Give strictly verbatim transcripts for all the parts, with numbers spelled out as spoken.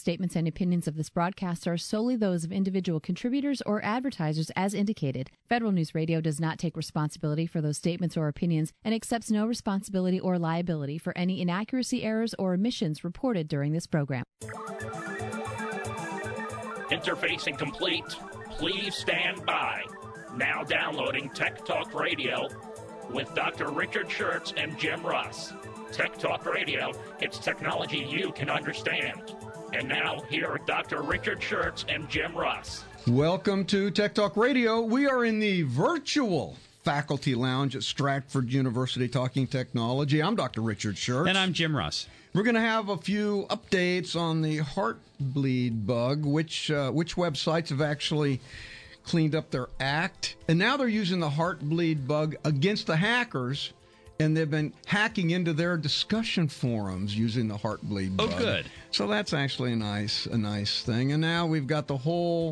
statements and opinions of this broadcast are solely those of individual contributors or advertisers as indicated. Federal News Radio does not take responsibility for those statements or opinions and accepts no responsibility or liability for any inaccuracy, errors, or omissions reported during this program. Interfacing complete. Please stand by. Now downloading Tech Talk Radio with Doctor Richard Schertz and Jim Russ. Tech Talk Radio, it's technology you can understand. And now, here are Doctor Richard Schertz and Jim Russ. Welcome to Tech Talk Radio. We are in the virtual faculty lounge at Stratford University talking technology. I'm Doctor Richard Schertz. And I'm Jim Russ. We're going to have a few updates on the Heartbleed bug, which uh, which websites have actually cleaned up their act. And now they're using the Heartbleed bug against the hackers, and they've been hacking into their discussion forums using the Heartbleed bug. Oh, good. So that's actually a nice, a nice thing. And now we've got the whole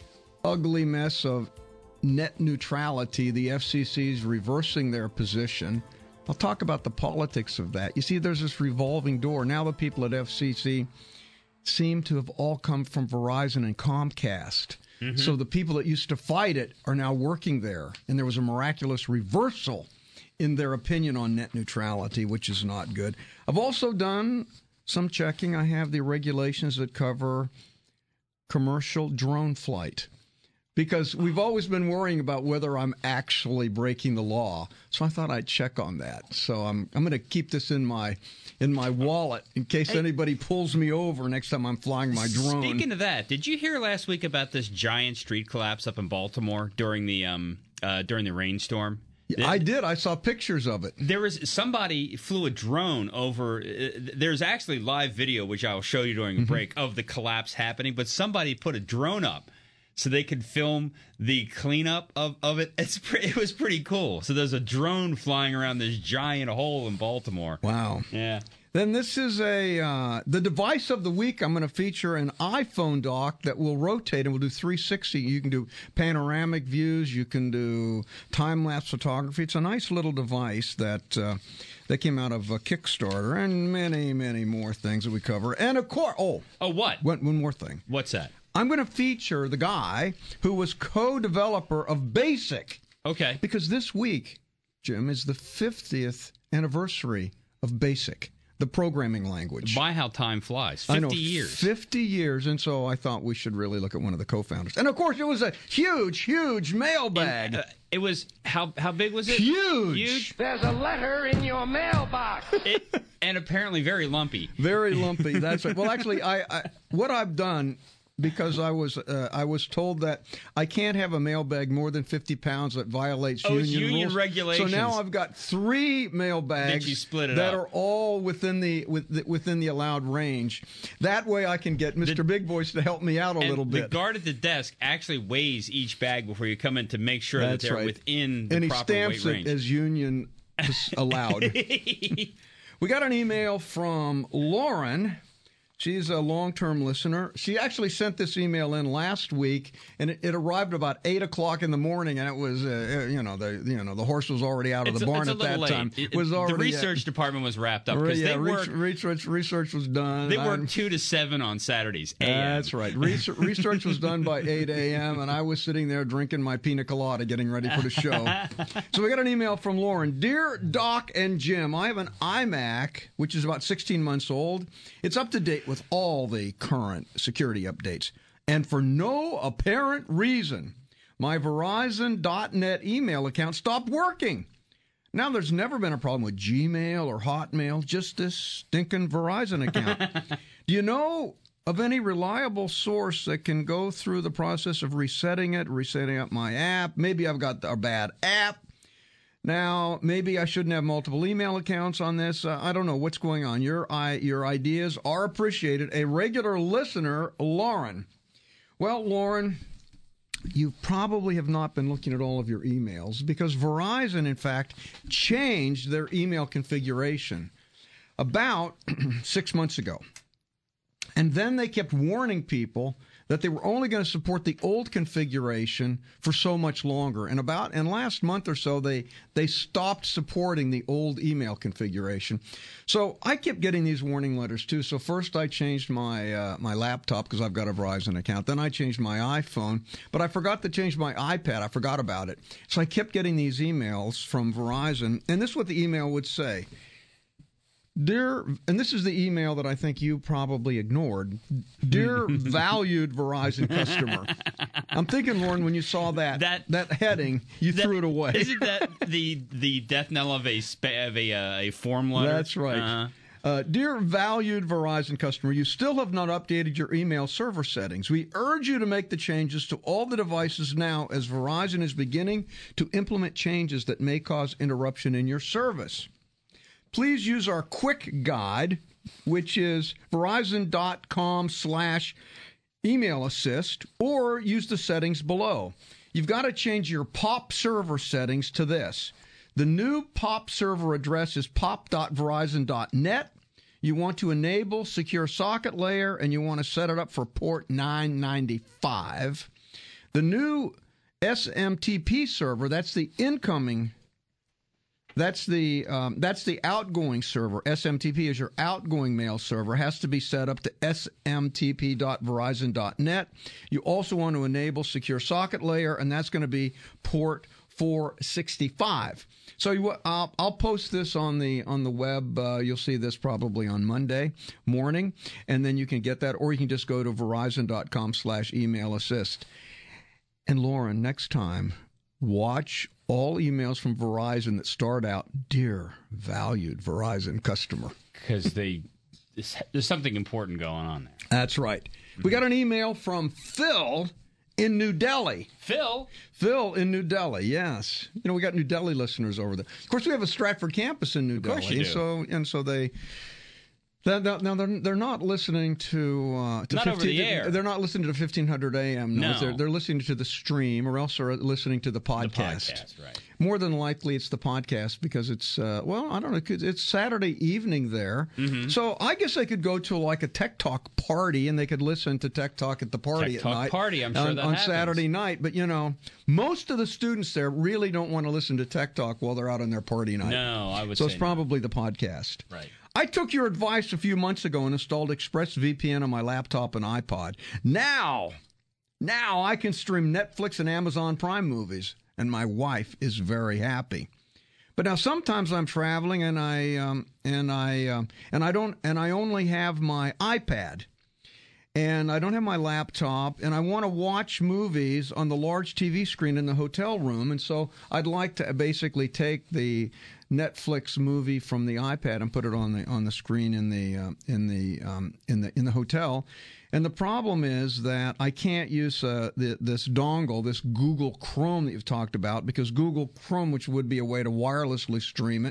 ugly mess of net neutrality. The F C C's reversing their position. I'll talk about the politics of that. You see, there's this revolving door. Now the people at F C C seem to have all come from Verizon and Comcast. Mm-hmm. So the people that used to fight it are now working there. And there was a miraculous reversal in their opinion on net neutrality, which is not good. I've also done some checking. I have the regulations that cover commercial drone flight, because we've always been worrying about whether I'm actually breaking the law. So I thought I'd check on that. So I'm I'm going to keep this in my in my wallet in case hey, anybody pulls me over next time I'm flying my drone. Speaking of that, did you hear last week about this giant street collapse up in Baltimore during the um uh, during the rainstorm? Yeah, I did. I saw pictures of it. There was somebody flew a drone over. Uh, there's actually live video, which I'll show you during a break, mm-hmm. of the collapse happening. But somebody put a drone up so they could film the cleanup of, of it. It's pre- it was pretty cool. So there's a drone flying around this giant hole in Baltimore. Wow. Yeah. Then this is a uh, the device of the week. I'm going to feature an iPhone dock that will rotate and will do three sixty. You can do panoramic views. You can do time-lapse photography. It's a nice little device that uh, that came out of a Kickstarter, and many, many more things that we cover. And of course, oh, oh, what? One, one more thing. What's that? I'm going to feature the guy who was co-developer of BASIC. Okay. Because this week, Jim, is the fiftieth anniversary of BASIC, the programming language. By how time flies. fifty I know, years. fifty years, and so I thought we should really look at one of the co-founders. And, of course, it was a huge, huge mailbag. And, uh, it was, how how big was it? Huge. Huge. There's a letter in your mailbox. It, and apparently very lumpy. Very lumpy, that's right. Well, actually, I, I what I've done... Because I was uh, I was told that I can't have a mailbag more than fifty pounds that violates oh, union, union rules. regulations. So now I've got three mailbags that, you split it that up. are all within the with, within the allowed range. That way I can get Mister The, Big Voice to help me out a and little bit. The guard at the desk actually weighs each bag before you come in to make sure That's that they're right. within the and proper weight range. And he stamps it as union allowed. We got an email from Lauren. She's a long-term listener. She actually sent this email in last week, and it, it arrived about eight o'clock in the morning, and it was, uh, you know, the you know the horse was already out of it's the a, barn it's at that late. time. It, was already the research at, department was wrapped up because yeah, they work, research research was done. They work two to seven on Saturdays. A M That's right. Research, research was done by eight a.m., and I was sitting there drinking my pina colada, getting ready for the show. So we got an email from Lauren. Dear Doc and Jim, I have an iMac, which is about sixteen months old. It's up to date with all the current security updates, and for no apparent reason, my Verizon dot net email account stopped working. Now, there's never been a problem with Gmail or Hotmail, just this stinking Verizon account. Do you know of any reliable source that can go through the process of resetting it, resetting up my app? Maybe I've got a bad app. Now, maybe I shouldn't have multiple email accounts on this. Uh, I don't know what's going on. Your I, your ideas are appreciated. A regular listener, Lauren. Well, Lauren, you probably have not been looking at all of your emails because Verizon, in fact, changed their email configuration about six months ago. And then they kept warning people that they were only going to support the old configuration for so much longer. And about and last month or so, they they stopped supporting the old email configuration. So I kept getting these warning letters too. So first I changed my uh, my laptop because I've got a Verizon account. Then I changed my iPhone, but I forgot to change my iPad. I forgot about it. So I kept getting these emails from Verizon, and this is what the email would say. Dear, and this is the email that I think you probably ignored. Dear valued Verizon customer. I'm thinking, Lauren, when you saw that that, that heading, you that, threw it away. Isn't that the the death knell of a of a, uh, a form letter? That's right. Uh-huh. Uh, dear valued Verizon customer, you still have not updated your email server settings. We urge you to make the changes to all the devices now, as Verizon is beginning to implement changes that may cause interruption in your service. Please use our quick guide, which is verizon.com slash email assist, or use the settings below. You've got to change your P O P server settings to this. The new P O P server address is pop dot verizon dot net. You want to enable secure socket layer, and you want to set it up for port nine ninety-five. The new S M T P server, that's the incoming That's the um, that's the outgoing server. S M T P is your outgoing mail server. Has to be set up to S M T P dot verizon dot net. You also want to enable secure socket layer, and that's going to be port four sixty-five. So you, I'll, I'll post this on the on the web. Uh, you'll see this probably on Monday morning, and then you can get that, or you can just go to verizon dot com slash email assist. And Lauren, next time, watch all emails from Verizon that start out, "Dear valued Verizon customer," because they there's something important going on there. That's right. Mm-hmm. We got an email from Phil in New Delhi. Phil? Phil in New Delhi, yes. You know, we got New Delhi listeners over there. Of course, we have a Stratford campus in New of course Delhi. You do. So and so they. Now they're they're not listening to uh, to not fifteen, over the air. They're not listening to fifteen hundred A M. No, no. They're, they're listening to the stream, or else they're listening to the podcast. The podcast, right? More than likely, it's the podcast because it's uh, well, I don't know. It's Saturday evening there, mm-hmm. So I guess they could go to like a Tech Talk party and they could listen to Tech Talk at the party Tech at Talk night. Party, I'm sure on, that on happens. Saturday night. But you know, most of the students there really don't want to listen to Tech Talk while they're out on their party night. No, I would. So say it's probably no. the podcast, right? I took your advice a few months ago and installed ExpressVPN on my laptop and iPod. Now, now I can stream Netflix and Amazon Prime movies, and my wife is very happy. But now sometimes I'm traveling and I um, and I um, and I don't and I only have my iPad, and I don't have my laptop, and I want to watch movies on the large T V screen in the hotel room, and so I'd like to basically take the Netflix movie from the iPad and put it on the on the screen in the uh, in the um, in the in the hotel. And the problem is that I can't use uh, the, this dongle, this Google Chrome that you've talked about, because Google Chrome, which would be a way to wirelessly stream it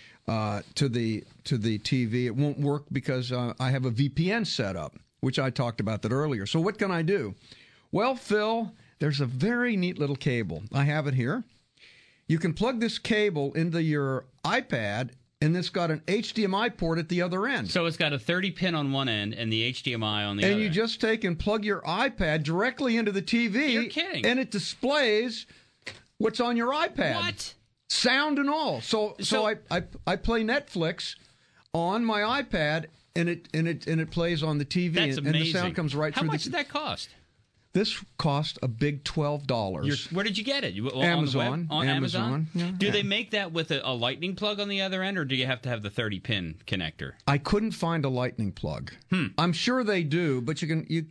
uh, to the to the T V, it won't work because uh, I have a V P N set up, which I talked about that earlier. So what can I do? Well, Phil, there's a very neat little cable. I have it here. You can plug this cable into your iPad, and it's got an H D M I port at the other end. So it's got a thirty pin on one end and the H D M I on the and other. And you end. just take and plug your iPad directly into the T V. You're kidding. And it displays what's on your iPad. What? Sound and all. So so, so I, I I play Netflix on my iPad, and it and it and it plays on the T V. That's and, amazing. and the sound comes right How through. much the, did that cost? This cost a big twelve dollars. Where did you get it? You, Amazon. On, the web? on Amazon. Amazon? Yeah. Do yeah. they make that with a, a lightning plug on the other end, or do you have to have the thirty pin connector? I couldn't find a lightning plug. Hmm. I'm sure they do, but you can you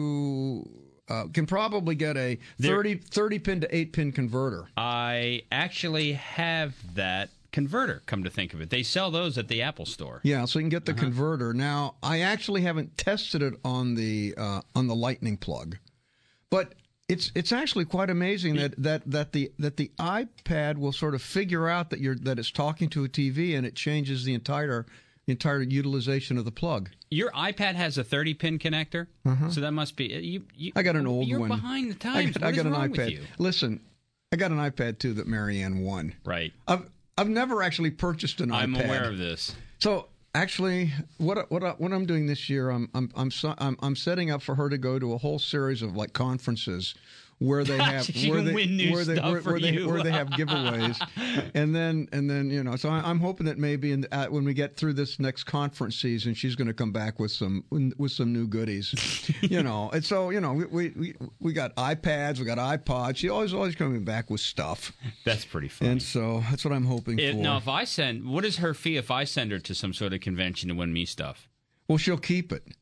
you uh, can probably get a thirty, thirty pin to eight pin converter. I actually have that converter, come to think of it. They sell those at the Apple Store. Yeah, so you can get the uh-huh. converter. Now, I actually haven't tested it on the uh, on the lightning plug, but it's it's actually quite amazing that, that, that the that the iPad will sort of figure out that you're that it's talking to a T V, and it changes the entire the entire utilization of the plug. Your iPad has a thirty pin connector, uh-huh. so that must be you. you I got an old you're one. You're behind the times. I got, what I got is an wrong iPad. with you? Listen, I got an iPad too that Marianne won. Right. I've I've never actually purchased an I'm iPad. I'm aware of this. So Actually, what what I, what I'm doing this year, I'm I'm I'm, so, I'm I'm setting up for her to go to a whole series of like conferences where they have where they win new where they stuff where, for where they you. where they have giveaways, and then and then you know. So I, I'm hoping that maybe in, uh, when we get through this next conference season, she's going to come back with some with some new goodies, you know. And so you know, we we we got iPads, we got iPods. She always always coming back with stuff. That's pretty funny. And so that's what I'm hoping If, for. now, if I send, what is her fee if I send her to some sort of convention to win me stuff? Well, she'll keep it.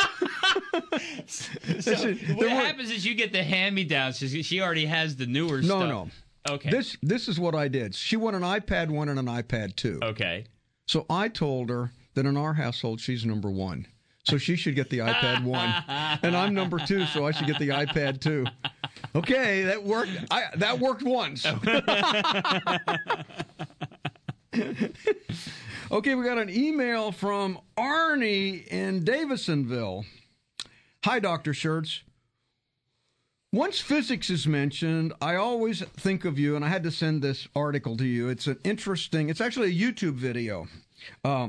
So what happens is you get the hand-me-downs. She, she already has the newer no, stuff. No, no. Okay. This this is what I did. She won an iPad one and an iPad two. Okay. So I told her that in our household she's number one. So she should get the iPad one, and I'm number two, so I should get the iPad two. Okay, that worked. I, that worked once. Okay, we got an email from Arnie in Davisonville. Hi, Doctor Schertz. Once physics is mentioned, I always think of you, and I had to send this article to you. It's an interesting, it's actually a YouTube video. Uh,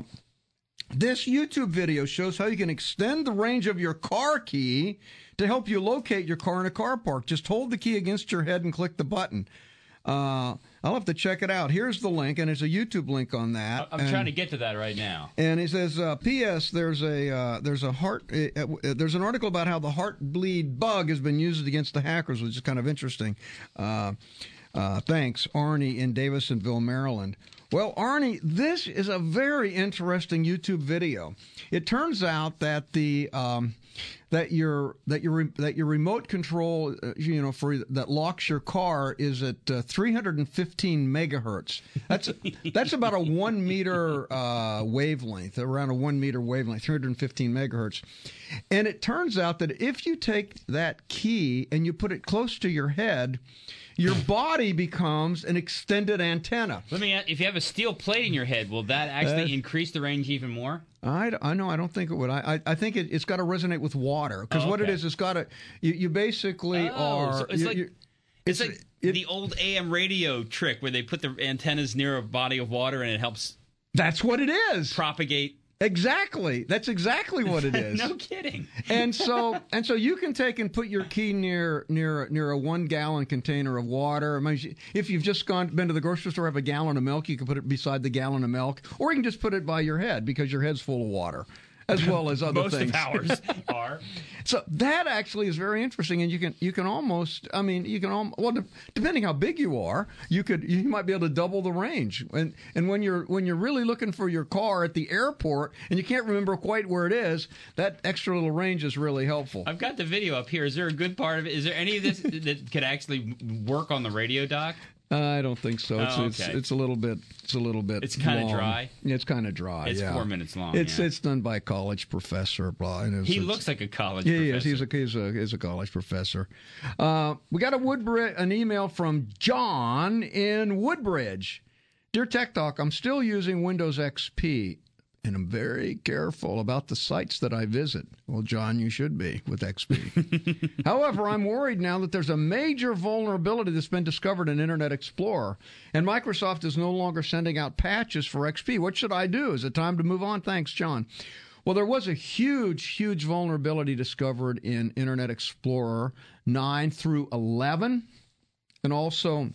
this YouTube video shows how you can extend the range of your car key to help you locate your car in a car park. Just hold the key against your head and click the button. Uh, I'll have to check it out. Here's the link, and there's a YouTube link on that. I'm and, trying to get to that right now. And he says, uh, P S. There's a uh, there's a heart uh, uh, there's an article about how the Heartbleed bug has been used against the hackers, which is kind of interesting. Uh, uh, thanks, Arnie in Davisonville, Maryland. Well, Arnie, this is a very interesting YouTube video. It turns out that the um, that your that your that your remote control, uh, you know, for that locks your car is at uh, three hundred fifteen megahertz. That's that's about a one meter uh, wavelength, around a one meter wavelength, three hundred fifteen megahertz. And it turns out that if you take that key and you put it close to your head, your body becomes an extended antenna. Let me ask, if you have a steel plate in your head, will that actually uh, increase the range even more? I, I know. I don't think it would. I I, I think it, it's got to resonate with water because oh, okay. what it is, it's got to. You, you basically oh, are. So it's you, like you, it's, it's like it, the old A M radio trick where they put the antennas near a body of water and it helps. That's what it is. Propagate. Exactly. That's exactly what it is. No kidding. And so and so you can take and put your key near near near a one gallon container of water. I mean, if you've just gone been to the grocery store, have a gallon of milk, you can put it beside the gallon of milk, or you can just put it by your head because your head's full of water, as well as other Most things. Most of ours are. So that actually is very interesting, and you can you can almost, I mean, you can almost, well, de- depending how big you are, you could you might be able to double the range. And and when you're when you're really looking for your car at the airport and you can't remember quite where it is, that extra little range is really helpful. I've got the video up here. Is there a good part of it? Is there any of this that could actually work on the radio, Doc? I don't think so. It's, oh, okay. it's it's a little bit it's a little bit. It's kind of dry. It's kind of dry. It's yeah. four minutes long. It's yeah. it's done by a college professor. Blah. And it's, he it's, looks like a college. Yeah, professor. Yes, he's a he's a he's a college professor. Uh, we got a Woodbridge an email from John in Woodbridge. Dear Tech Talk, I'm still using Windows X P. And I'm very careful about the sites that I visit. Well, John, you should be with X P. However, I'm worried now that there's a major vulnerability that's been discovered in Internet Explorer, and Microsoft is no longer sending out patches for X P. What should I do? Is it time to move on? Thanks, John. Well, there was a huge, huge vulnerability discovered in Internet Explorer nine through eleven, and also,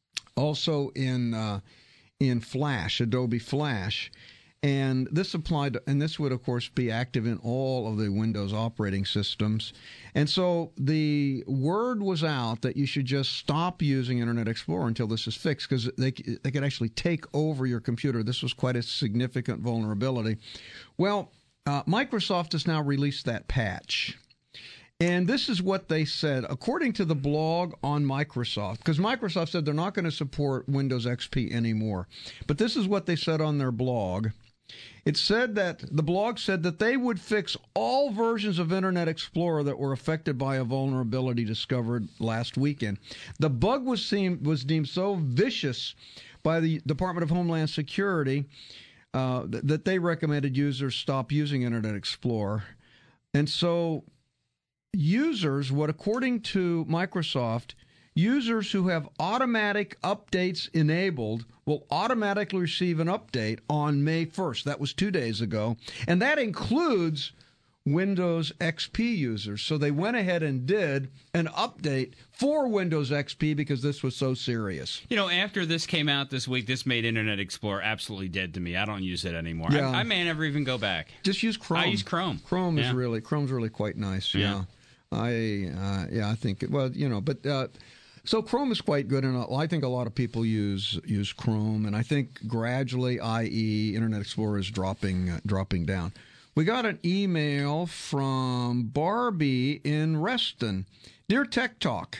also in uh, in Flash, Adobe Flash. And this applied, to, and this would, of course, be active in all of the Windows operating systems. And so the word was out that you should just stop using Internet Explorer until this is fixed, because they they could actually take over your computer. This was quite a significant vulnerability. Well, uh, Microsoft has now released that patch. And this is what they said, according to the blog on Microsoft, because Microsoft said they're not going to support Windows X P anymore. But this is what they said on their blog. It said that the blog said that they would fix all versions of Internet Explorer that were affected by a vulnerability discovered last weekend. The bug was seen, was deemed so vicious by the Department of Homeland Security uh, th- that they recommended users stop using Internet Explorer. And so users would, according to Microsoft, Users who have automatic updates enabled will automatically receive an update on May first. That was two days ago. And that includes Windows X P users. So they went ahead and did an update for Windows X P because this was so serious. You know, after this came out this week, this made Internet Explorer absolutely dead to me. I don't use it anymore. Yeah. I, I may never even go back. Just use Chrome. I use Chrome. Chrome is Yeah. really Chrome's really quite nice. Yeah, Yeah. I uh, yeah I think it, well you know but. Uh, So Chrome is quite good, and I think a lot of people use use Chrome, and I think gradually, that is, Internet Explorer is dropping uh, dropping down. We got an email from Barbie in Reston. Dear Tech Talk,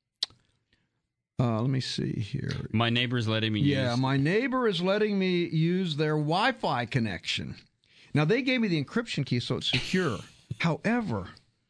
uh, let me see here. My neighbor's letting me Yeah, use. my neighbor is letting me use their Wi-Fi connection. Now, they gave me the encryption key, so it's secure. However,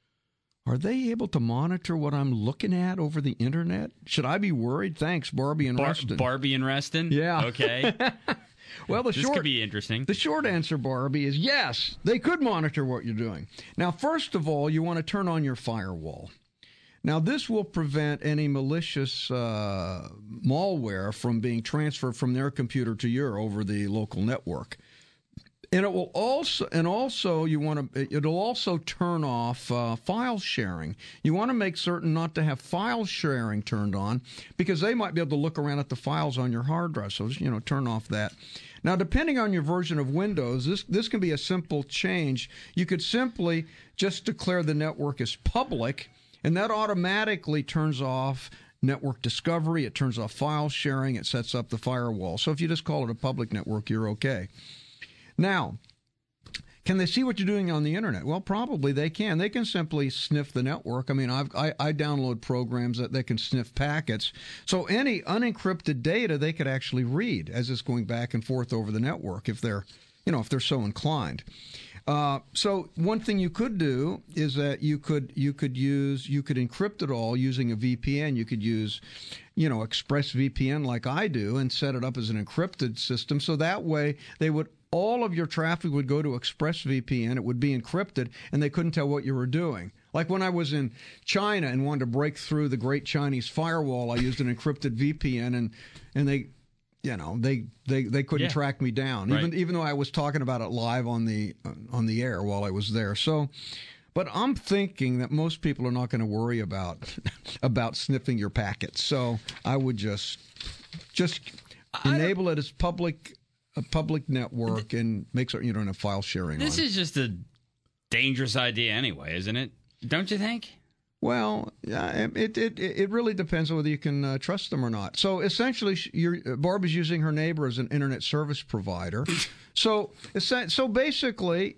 are they able to monitor what I'm looking at over the internet? Should I be worried? Thanks, Barbie and Bar- Reston. Barbie and Reston? Yeah. Okay. Well, the This short could be interesting. The short answer, Barbie, is yes, they could monitor what you're doing. Now, first of all, you want to turn on your firewall. Now, this will prevent any malicious uh, malware from being transferred from their computer to your over the local network. And it will also, and also you want to, it'll also turn off uh, file sharing. You want to make certain not to have file sharing turned on because they might be able to look around at the files on your hard drive. So, you know, turn off that. Now, depending on your version of Windows, this, this can be a simple change. You could simply just declare the network as public, and that automatically turns off network discovery. It turns off file sharing. It sets up the firewall. So if you just call it a public network, you're okay. Now, can they see what you're doing on the internet? Well, probably they can. They can simply sniff the network. I mean, I've, I, I download programs that they can sniff packets. So any unencrypted data they could actually read as it's going back and forth over the network if they're, you know, if they're so inclined. Uh, so one thing you could do is that you could you could use you could encrypt it all using a V P N. You could use, you know, ExpressVPN like I do and set it up as an encrypted system. So that way they would all of your traffic would go to ExpressVPN. It would be encrypted, and they couldn't tell what you were doing. Like when I was in China and wanted to break through the Great Chinese Firewall, I used an encrypted V P N, and and they. You know, they, they, they couldn't Yeah. track me down, Right. even even though I was talking about it live on the uh, on the air while I was there. So, but I'm thinking that most people are not going to worry about about sniffing your packets. So I would just just enable it as public a public network and make certain you don't have file sharing. This on is just a dangerous idea anyway, isn't it? Don't you think? Well, yeah, it it it really depends on whether you can uh, trust them or not. So essentially, you're, Barb is using her neighbor as an internet service provider. so so basically,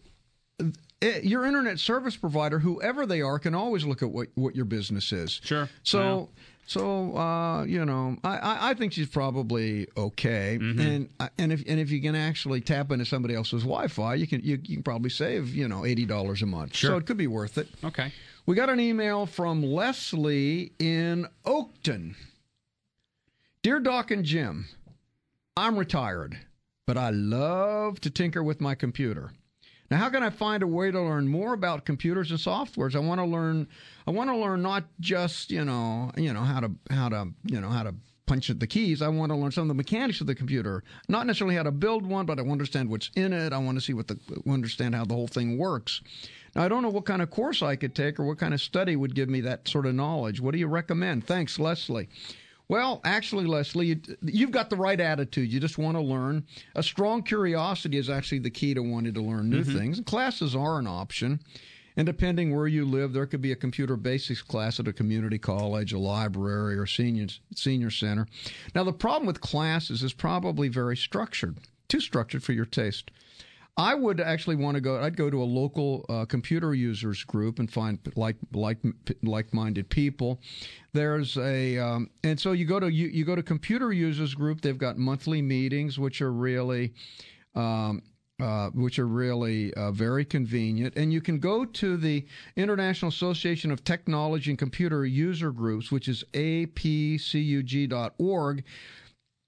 it, your internet service provider, whoever they are, can always look at what, what your business is. Sure. So. Wow. So uh, you know, I, I, I think she's probably okay, Mm-hmm. and and if and if you can actually tap into somebody else's Wi-Fi, you can you, you can probably save you know eighty dollars a month. Sure. So it could be worth it. Okay. We got an email from Leslie in Oakton. Dear Doc and Jim, I'm retired, but I love to tinker with my computer. Now, how can I find a way to learn more about computers and softwares? I want to learn. I want to learn not just you know, you know how to how to you know how to punch at the keys. I want to learn some of the mechanics of the computer, not necessarily how to build one, but I want to understand what's in it. I want to see what the understand how the whole thing works. Now, I don't know what kind of course I could take or what kind of study would give me that sort of knowledge. What do you recommend? Thanks, Leslie. Well, actually, Leslie, you, you've got the right attitude. You just want to learn. A strong curiosity is actually the key to wanting to learn new mm-hmm. things. And classes are an option. And depending where you live, there could be a computer basics class at a community college, a library, or senior, senior center. Now, the problem with classes is probably very structured, too structured for your taste. I would actually want to go. I'd go to a local uh, computer users group and find like like like-minded people. There's a um, and so you go to you, you go to computer users group. They've got monthly meetings, which are really. Um, Uh, which are really uh, very convenient. And you can go to the International Association of Technology and Computer User Groups, which is A P C U G dot org.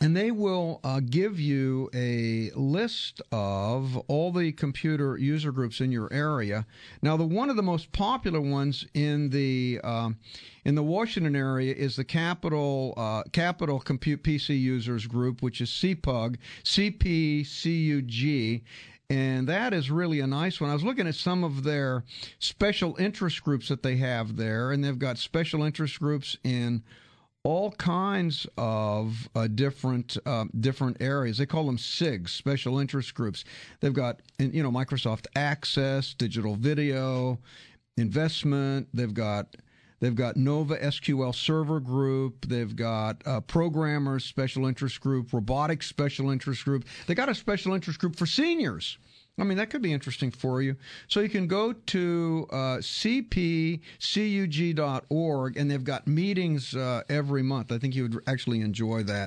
and they will uh, give you a list of all the computer user groups in your area. Now, the one of the most popular ones in the um, in the Washington area is the Capital uh, Capital Compute P C Users Group, which is C P U G, C P C U G. And that is really a nice one. I was looking at some of their special interest groups that they have there, and they've got special interest groups in all kinds of uh, different uh, different areas. They call them S I Gs, special interest groups. They've got, you know, Microsoft Access, digital video, investment. They've got they've got Nova S Q L Server Group. They've got uh, programmers special interest group, robotics special interest group. They got a special interest group for seniors. I mean, that could be interesting for you. So you can go to uh, C P C U G dot org, and they've got meetings uh, every month. I think you would actually enjoy that.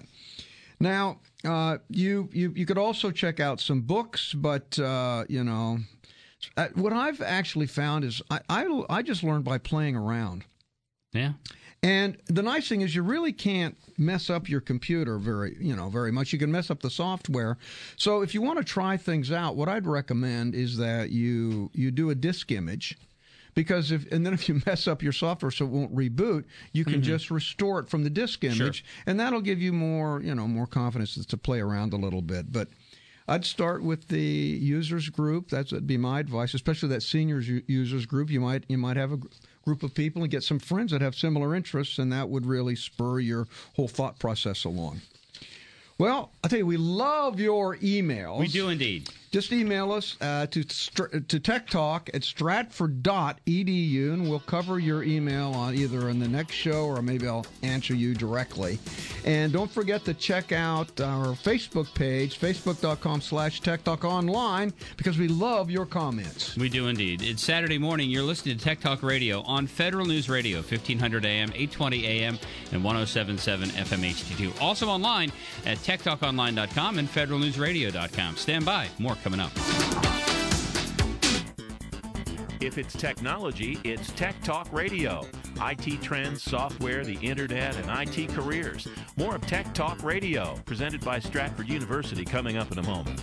Now, uh, you, you you could also check out some books, but, uh, you know, what I've actually found is I, I, I just learned by playing around. Yeah. And the nice thing is you really can't mess up your computer very, you know, very much. You can mess up the software. So if you want to try things out, what I'd recommend is that you you do a disk image, because if and then if you mess up your software so it won't reboot, you can mm-hmm. just restore it from the disk image, sure. and that'll give you more, you know, more confidence to play around a little bit. But I'd start with the users group. That's would be my advice, especially that seniors users group. You might you might have a group of people and get some friends that have similar interests, and that would really spur your whole thought process along. Well, I'll tell you, we love your emails. We do indeed. Just email us uh, to to Tech Talk at stratford dot e d u, and we'll cover your email on either in the next show or maybe I'll answer you directly. And don't forget to check out our Facebook page, facebook.com slash Tech Talk Online, because we love your comments. We do indeed. It's Saturday morning. You're listening to Tech Talk Radio on Federal News Radio, fifteen hundred A M, eight twenty A M, and one oh seven point seven F M H D two. Also online at tech talk online dot com and federal news radio dot com. Stand by. More coming up. If it's technology, it's Tech Talk Radio. I T trends, software, the internet, and I T careers. More of Tech Talk Radio, presented by Stratford University, coming up in a moment.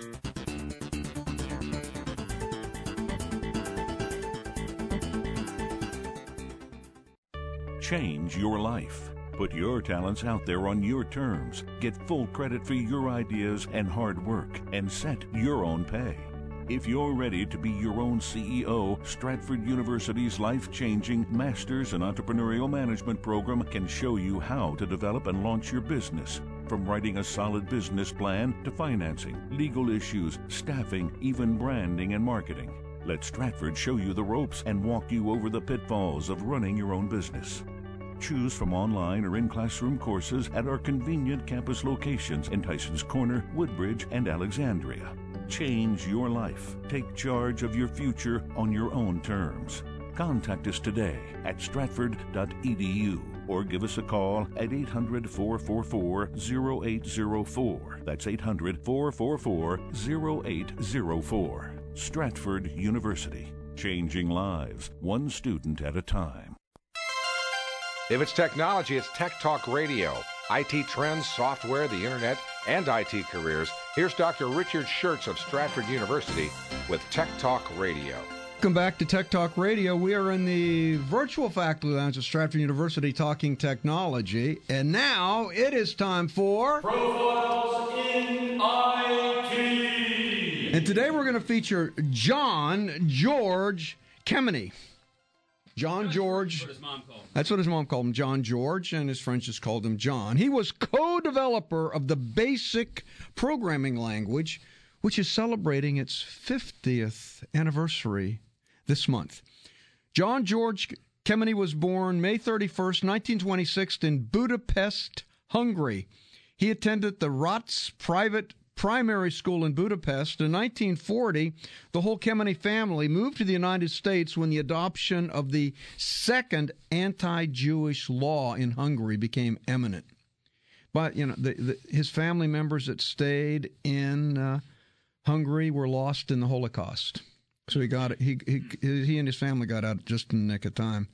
Change your life. Put your talents out there on your terms. Get full credit for your ideas and hard work, and set your own pay. If you're ready to be your own C E O, Stratford University's life-changing Masters in Entrepreneurial Management program can show you how to develop and launch your business. From writing a solid business plan to financing, legal issues, staffing, even branding and marketing. Let Stratford show you the ropes and walk you over the pitfalls of running your own business. Choose from online or in-classroom courses at our convenient campus locations in Tysons Corner, Woodbridge, and Alexandria. Change your life. Take charge of your future on your own terms. Contact us today at stratford dot e d u or give us a call at eight hundred, four four four, zero eight zero four. That's eight hundred, four four four, zero eight zero four. Stratford University. Changing lives, one student at a time. If it's technology, it's Tech Talk Radio. I T trends, software, the internet, and I T careers. Here's Doctor Richard Schertz of Stratford University with Tech Talk Radio. Welcome back to Tech Talk Radio. We are in the virtual faculty lounge at Stratford University talking technology. And now it is time for Profiles in I T. And today we're going to feature John George Kemeny. John George. That's what his mom called him. That's what his mom called him, John George, and his friends just called him John. He was co-developer of the BASIC programming language, which is celebrating its fiftieth anniversary this month. John George Kemeny was born May thirty-first, nineteen twenty-six in Budapest, Hungary. He attended the Ratz private primary school in Budapest. In nineteen forty, the whole Kemeny family moved to the United States when the adoption of the second anti-Jewish law in Hungary became imminent. But, you know, the, the, his family members that stayed in uh, Hungary were lost in the Holocaust. So he got he, he he and his family got out just in the nick of time.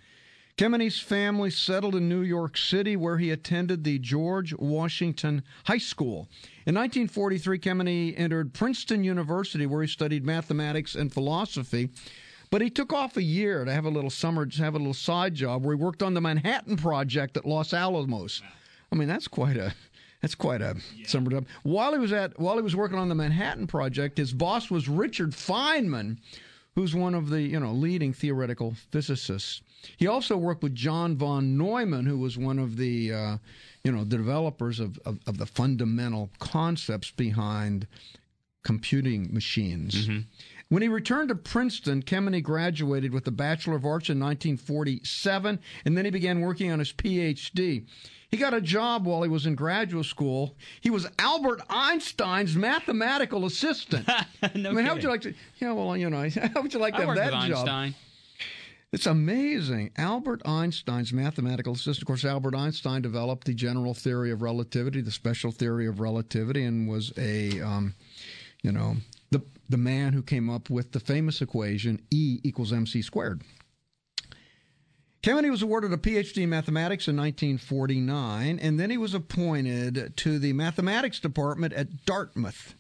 Kemeny's family settled in New York City, where he attended the George Washington High School. In nineteen forty-three, Kemeny entered Princeton University, where he studied mathematics and philosophy. But he took off a year to have a little summer, to have a little side job where he worked on the Manhattan Project at Los Alamos. I mean, that's quite a that's quite a yeah. summer job. While he was at while he was working on the Manhattan Project, his boss was Richard Feynman, who's one of the, you know, leading theoretical physicists. He also worked with John von Neumann, who was one of the, uh, you know, the developers of, of, of the fundamental concepts behind computing machines. Mm-hmm. When he returned to Princeton, Kemeny graduated with a Bachelor of Arts in nineteen forty-seven, and then he began working on his P H D. He got a job while he was in graduate school. He was Albert Einstein's mathematical assistant. no I mean, kidding. how would you like to? Yeah, well, you know, how would you like to I have worked that with job? Einstein. It's amazing. Albert Einstein's mathematical assistant. Of course, Albert Einstein developed the general theory of relativity, the special theory of relativity, and was a, um, you know, the the man who came up with the famous equation E equals mc squared. Kemeny was awarded a P H D in mathematics in nineteen forty-nine, and then he was appointed to the mathematics department at Dartmouth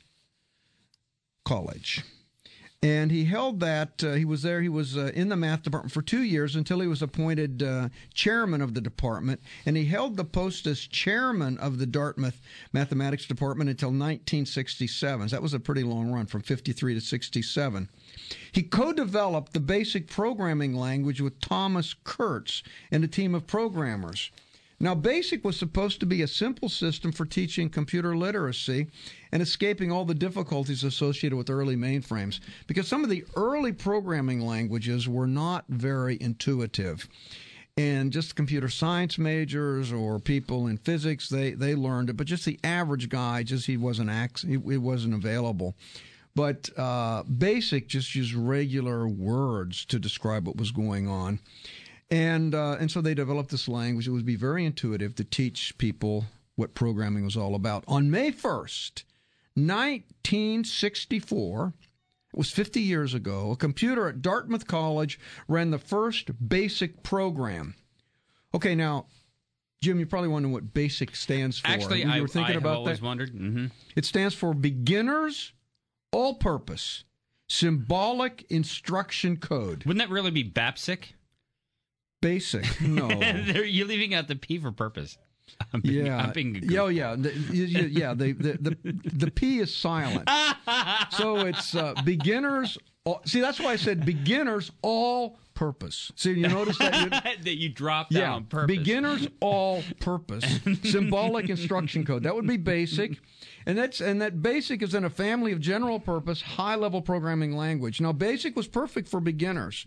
College. And he held that, uh, he was there, he was uh, in the math department for two years until he was appointed uh, chairman of the department. And he held the post as chairman of the Dartmouth mathematics department until nineteen sixty-seven. So that was a pretty long run, from fifty-three to sixty-seven. He co-developed the basic programming language with Thomas Kurtz and a team of programmers. Now, BASIC was supposed to be a simple system for teaching computer literacy and escaping all the difficulties associated with early mainframes, because some of the early programming languages were not very intuitive. And just computer science majors or people in physics, they, they learned it, but just the average guy, just he wasn't it wasn't available. But uh, BASIC just used regular words to describe what was going on. And uh, and so they developed this language. It would be very intuitive to teach people what programming was all about. On May first, nineteen sixty-four, it was fifty years ago, a computer at Dartmouth College ran the first BASIC program. Okay, now, Jim, you probably wonder what BASIC stands for. Actually, you I, were thinking I have about always that? wondered. Mm-hmm. It stands for Beginner's All-Purpose Symbolic Instruction Code. Wouldn't that really be BAPSIC? Basic, no. You're leaving out the P for purpose. I'm being, yeah, I'm being a yeah, yeah, the, yeah. The, the the the P is silent, so it's uh, beginners. See, that's why I said beginners all purpose. See, you notice that you, that you dropped that yeah, on purpose. Beginners all purpose symbolic instruction code. That would be BASIC, and that's and that BASIC is in a family of general purpose, high level programming language. Now, BASIC was perfect for beginners.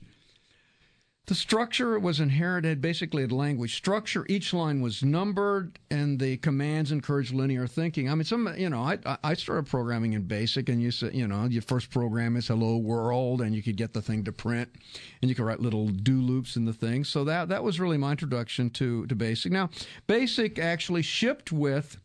The structure was inherited basically a language structure. Each line was numbered, and the commands encouraged linear thinking. I mean, some you know, I I started programming in BASIC, and you said you know your first program is "Hello World," and you could get the thing to print, and you could write little do loops in the thing. So that that was really my introduction to to BASIC. Now, BASIC actually shipped with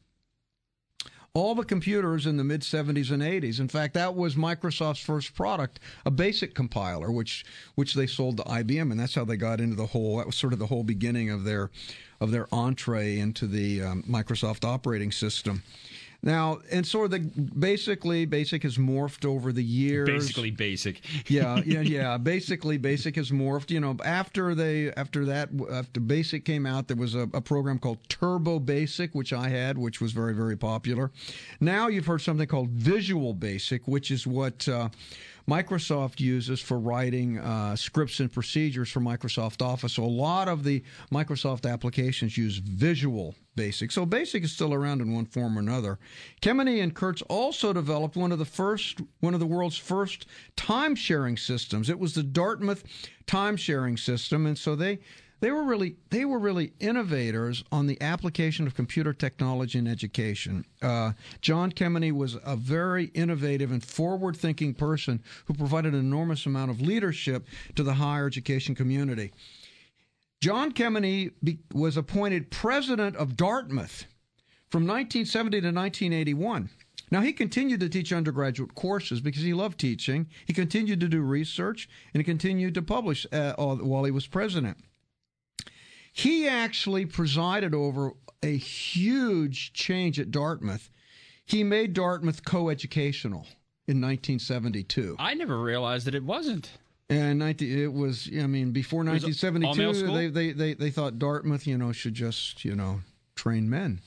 all the computers in the mid seventies and eighties. In fact, that was Microsoft's first product, a BASIC compiler, which which they sold to I B M, and that's how they got into the whole. That was sort of the whole beginning of their of their entree into the um, Microsoft operating system. Now, and so the basically BASIC has morphed over the years. Basically basic. yeah, yeah, yeah. Basically, BASIC has morphed. You know, after they after that after BASIC came out, there was a, a program called Turbo Basic, which I had, which was very very popular. Now you've heard something called Visual Basic, which is what uh, Microsoft uses for writing uh, scripts and procedures for Microsoft Office. So a lot of the Microsoft applications use Visual Basic. So BASIC is still around in one form or another. Kemeny and Kurtz also developed one of the first, one of the world's first time-sharing systems. It was the Dartmouth time-sharing system, and so they they were really they were really innovators on the application of computer technology in education. Uh, John Kemeny was a very innovative and forward-thinking person who provided an enormous amount of leadership to the higher education community. John Kemeny be, was appointed president of Dartmouth from nineteen seventy to nineteen eighty-one. Now, he continued to teach undergraduate courses because he loved teaching. He continued to do research, and he continued to publish uh, while he was president. He actually presided over a huge change at Dartmouth. He made Dartmouth coeducational in nineteen seventy-two. I never realized that it wasn't. And it was, I mean, before nineteen seventy-two, they, they, they, they thought Dartmouth, you know, should just, you know, train men.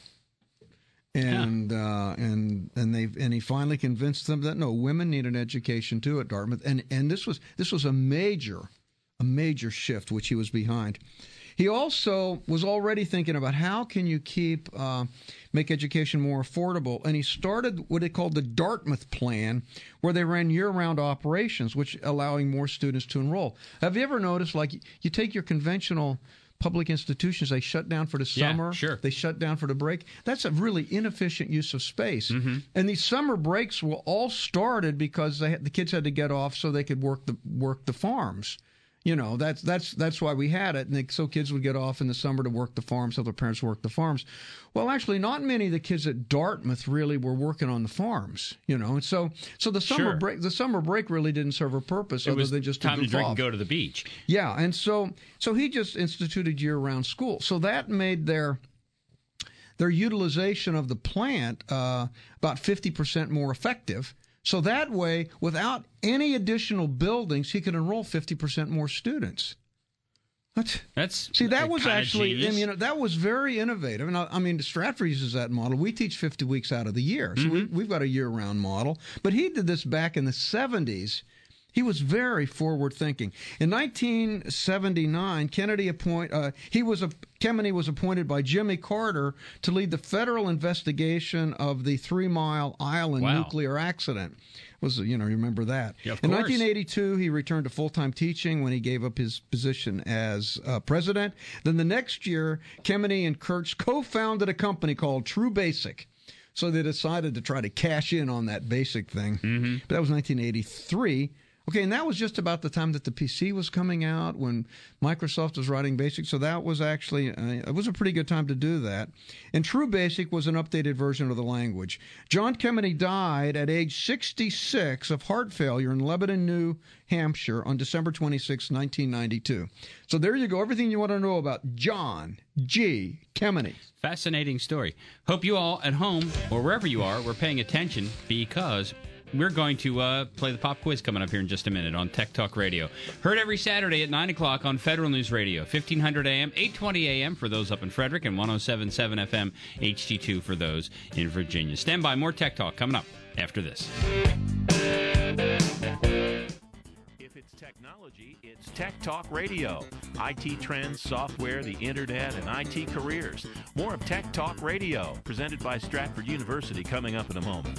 And yeah. uh, and and they and he finally convinced them that no, women need an education too at Dartmouth. And and this was this was a major, a major shift which he was behind. He also was already thinking about how can you keep uh, make education more affordable, and he started what they called the Dartmouth Plan, where they ran year-round operations, which allowing more students to enroll. Have you ever noticed, like, you take your conventional public institutions, they shut down for the summer, yeah, sure. they shut down for the break. That's a really inefficient use of space. Mm-hmm. And these summer breaks were all started because they had, the kids had to get off so they could work the work the farms. You know, that's that's that's why we had it. And they, so kids would get off in the summer to work the farms, so their parents worked the farms. Well, actually, not many of the kids at Dartmouth really were working on the farms, you know. And so so the summer sure. break the summer break really didn't serve a purpose it other was than just time to, to drink off. and go to the beach. Yeah, and so so he just instituted year-round school. So that made their their utilization of the plant uh, about fifty percent more effective. So that way, without any additional buildings, he could enroll fifty percent more students. What? That's See, that was actually, genius. I mean, you know, that was very innovative. And I, I mean, Stratford uses that model. We teach fifty weeks out of the year. So mm-hmm. we, we've got a year-round model. But he did this back in the seventies. He was very forward-thinking. In nineteen seventy-nine, Kennedy appoint uh, he was a Kennedy was appointed by Jimmy Carter to lead the federal investigation of the Three Mile Island wow. nuclear accident. Was you know remember that? Yeah, of in course. nineteen eighty-two, he returned to full-time teaching when he gave up his position as uh, president. Then the next year, Kennedy and Kurtz co-founded a company called True Basic. So they decided to try to cash in on that basic thing. Mm-hmm. But that was nineteen eighty-three. Okay, and that was just about the time that the P C was coming out, when Microsoft was writing BASIC. So that was actually, uh, it was a pretty good time to do that. And True Basic was an updated version of the language. John Kennedy died at age sixty-six of heart failure in Lebanon, New Hampshire on December twenty-sixth, nineteen ninety-two. So there you go, everything you want to know about John G. Kennedy. Fascinating story. Hope you all at home, or wherever you are, were paying attention, because we're going to uh, play the pop quiz coming up here in just a minute on Tech Talk Radio. Heard every Saturday at nine o'clock on Federal News Radio, fifteen hundred A M, eight twenty A M for those up in Frederick, and one oh seven point seven F M H D two for those in Virginia. Stand by, more Tech Talk coming up after this. If it's technology, it's Tech Talk Radio. I T trends, software, the internet, and I T careers. More of Tech Talk Radio, presented by Stratford University, coming up in a moment.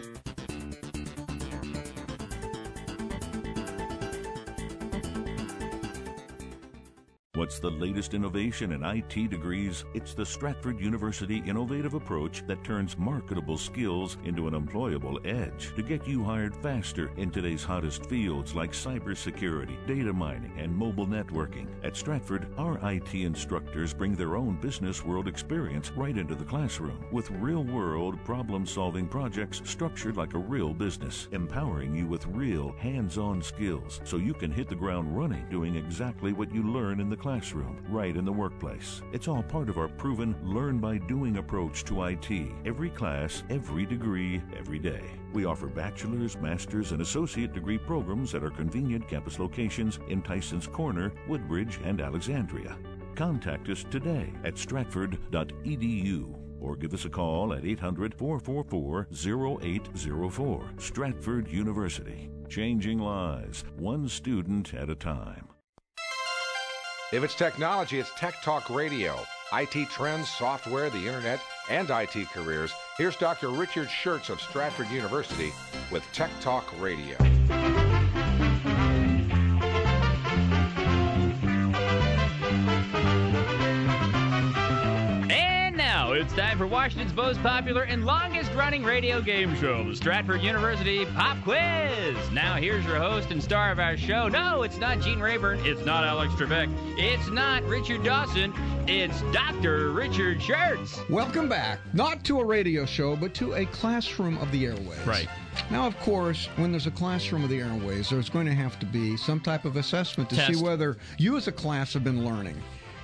What's the latest innovation in I T degrees? It's the Stratford University innovative approach that turns marketable skills into an employable edge to get you hired faster in today's hottest fields like cybersecurity, data mining, and mobile networking. At Stratford, our I T instructors bring their own business world experience right into the classroom with real-world problem-solving projects structured like a real business, empowering you with real hands-on skills so you can hit the ground running doing exactly what you learn in the classroom, right in the workplace. It's all part of our proven learn-by-doing approach to I T. Every class, every degree, every day. We offer bachelor's, master's, and associate degree programs at our convenient campus locations in Tysons Corner, Woodbridge, and Alexandria. Contact us today at stratford dot e d u or give us a call at eight hundred, four four four, zero eight zero four. Stratford University. Changing lives, one student at a time. If it's technology, it's Tech Talk Radio. I T trends, software, the internet, and I T careers. Here's Doctor Richard Schertz of Stratford University with Tech Talk Radio. It's time for Washington's most popular and longest-running radio game show, the Stratford University Pop Quiz. Now, here's your host and star of our show. No, it's not Gene Rayburn. It's not Alex Trebek. It's not Richard Dawson. It's Doctor Richard Schertz. Welcome back. Not to a radio show, but to a classroom of the airwaves. Right. Now, of course, when there's a classroom of the airways, there's going to have to be some type of assessment to Test. see whether you as a class have been learning.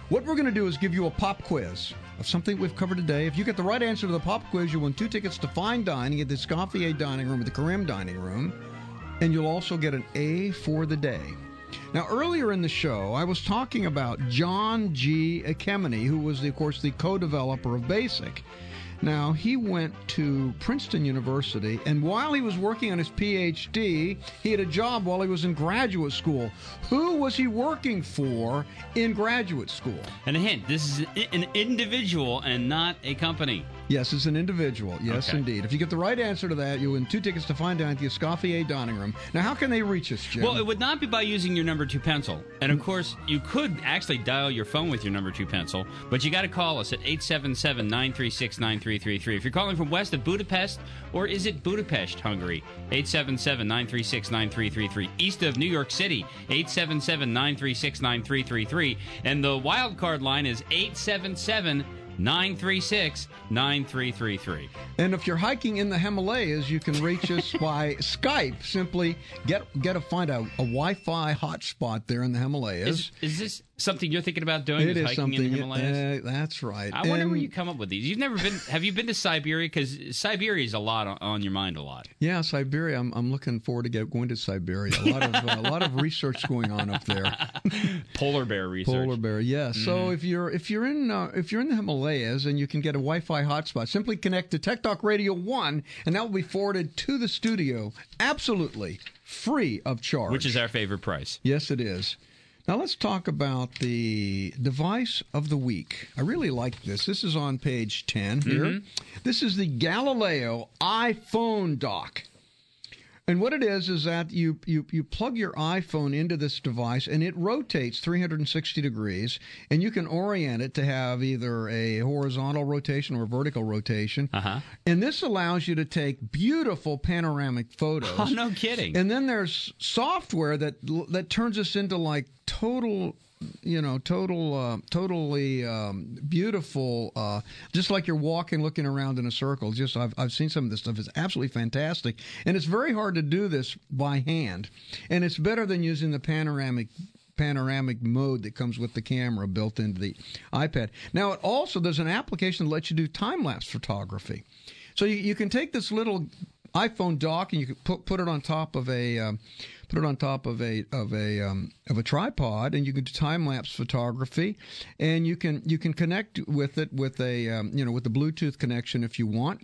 What we're going to do is give you a pop quiz of something we've covered today. If you get the right answer to the pop quiz, you win two tickets to Fine Dining at the Escoffier Dining Room at the Karim Dining Room, and you'll also get an A for the day. Now, earlier in the show, I was talking about John G. Ekemini, who was, the, of course, the co-developer of BASIC. Now, he went to Princeton University, and while he was working on his P H D, he had a job while he was in graduate school. Who was he working for in graduate school? And a hint, this is an individual and not a company. Yes, it's an individual. Yes, Okay. indeed. If you get the right answer to that, you'll win two tickets to Fine Dining at the Escoffier Dining Room. Now, how can they reach us, Jim? Well, it would not be by using your number two pencil. And, of course, you could actually dial your phone with your number two pencil, but you got to call us at eight seven seven, nine three six, nine three three three. If you're calling from west of Budapest, or is it Budapest, Hungary? eight seven seven, nine three six, nine three three three. East of New York City, eight seven seven, nine three six, nine three three three. And the wild card line is eight seven seven, nine three six, nine three three three. And if you're hiking in the Himalayas, you can reach us by Skype. Simply get get a find a, a Wi-Fi hotspot there in the Himalayas. Is, is this something you're thinking about doing? It is hiking something. in the Himalayas? Uh, that's right. I wonder and, where you come up with these. You've never been? Have you been to Siberia? Because Siberia is a lot on, on your mind. A lot. Yeah, Siberia. I'm, I'm looking forward to get, going to Siberia. A lot of uh, a lot of research going on up there. Polar bear research. Polar bear. Yeah. Mm-hmm. So if you're if you're in uh, if you're in the Himalayas and you can get a Wi-Fi hotspot, simply connect to Tech Talk Radio One, and that will be forwarded to the studio, absolutely free of charge. Which is our favorite price. Yes, it is. Now let's talk about the device of the week. I really like this. This is on page ten here. Mm-hmm. This is the Galileo iPhone dock. And what it is is that you, you, you plug your iPhone into this device, and it rotates three hundred sixty degrees, and you can orient it to have either a horizontal rotation or a vertical rotation. Uh-huh. And this allows you to take beautiful panoramic photos. Oh, no kidding. And then there's software that that turns this into like total... You know, total, uh, totally um, beautiful. Uh, just like you're walking, looking around in a circle. Just I've I've seen some of this stuff. It's absolutely fantastic, and it's very hard to do this by hand. And it's better than using the panoramic panoramic mode that comes with the camera built into the iPad. Now, it also there's an application that lets you do time lapse photography. So you, you can take this little iPhone dock and you can put put it on top of a um, put it on top of a of a um, of a tripod, and you can do time lapse photography, and you can you can connect with it with a um, you know with the Bluetooth connection if you want.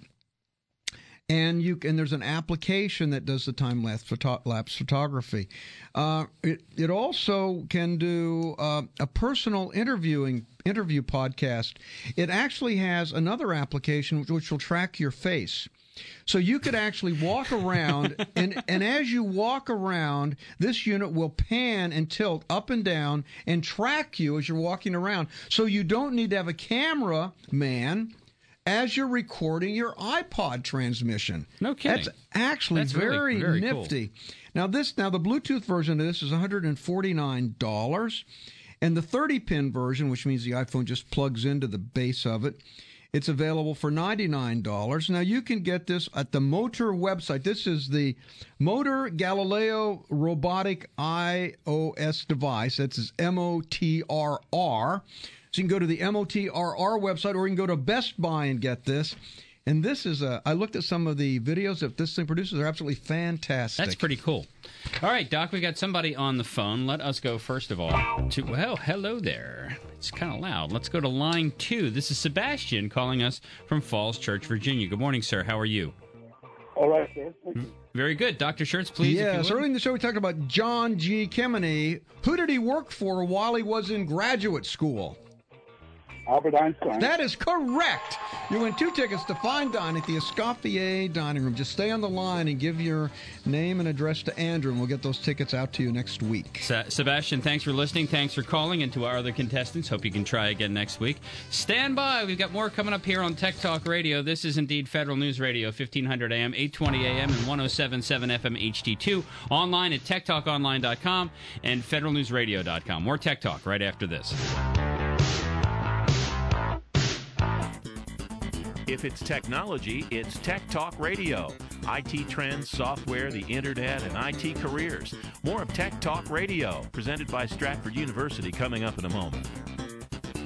And you and there's an application that does the time lapse photo, lapse photography. Uh, it it also can do uh, a personal interviewing interview podcast. It actually has another application which, which will track your face. So you could actually walk around, and, and as you walk around, this unit will pan and tilt up and down and track you as you're walking around. So you don't need to have a camera man as you're recording your iPod transmission. No kidding. That's actually That's very, really, very nifty. Cool. Now this, now the Bluetooth version of this is one hundred forty-nine dollars, and the thirty pin version, which means the iPhone just plugs into the base of it, it's available for ninety-nine dollars. Now, you can get this at the Motor website. This is the Motor Galileo Robotic iOS device. That's M O T R R. So you can go to the M O T R R website, or you can go to Best Buy and get this. And this is a, I looked at some of the videos that this thing produces. They're absolutely fantastic. That's pretty cool. All right, Doc, we got somebody on the phone. Let us go, first of all, to, well, hello there. It's kind of loud. Let's go to line two. This is Sebastian calling us from Falls Church, Virginia. Good morning, sir. How are you? All right, sir. Very good. Doctor Schertz, please. Yes, early in the show we talked about John G. Ekemini. Who did he work for while he was in graduate school? Albert Einstein. That is correct. You win two tickets to Fine Dine at the Escoffier Dining Room. Just stay on the line and give your name and address to Andrew, and we'll get those tickets out to you next week. Se- Sebastian, thanks for listening. Thanks for calling. And to our other contestants, hope you can try again next week. Stand by. We've got more coming up here on Tech Talk Radio. This is indeed Federal News Radio, fifteen hundred A M, eight twenty A M, and one oh seven point seven F M H D two. Online at tech talk online dot com and federal news radio dot com. More Tech Talk right after this. If it's technology, it's Tech Talk Radio. I T trends, software, the internet, and I T careers. More of Tech Talk Radio, presented by Stratford University, coming up in a moment.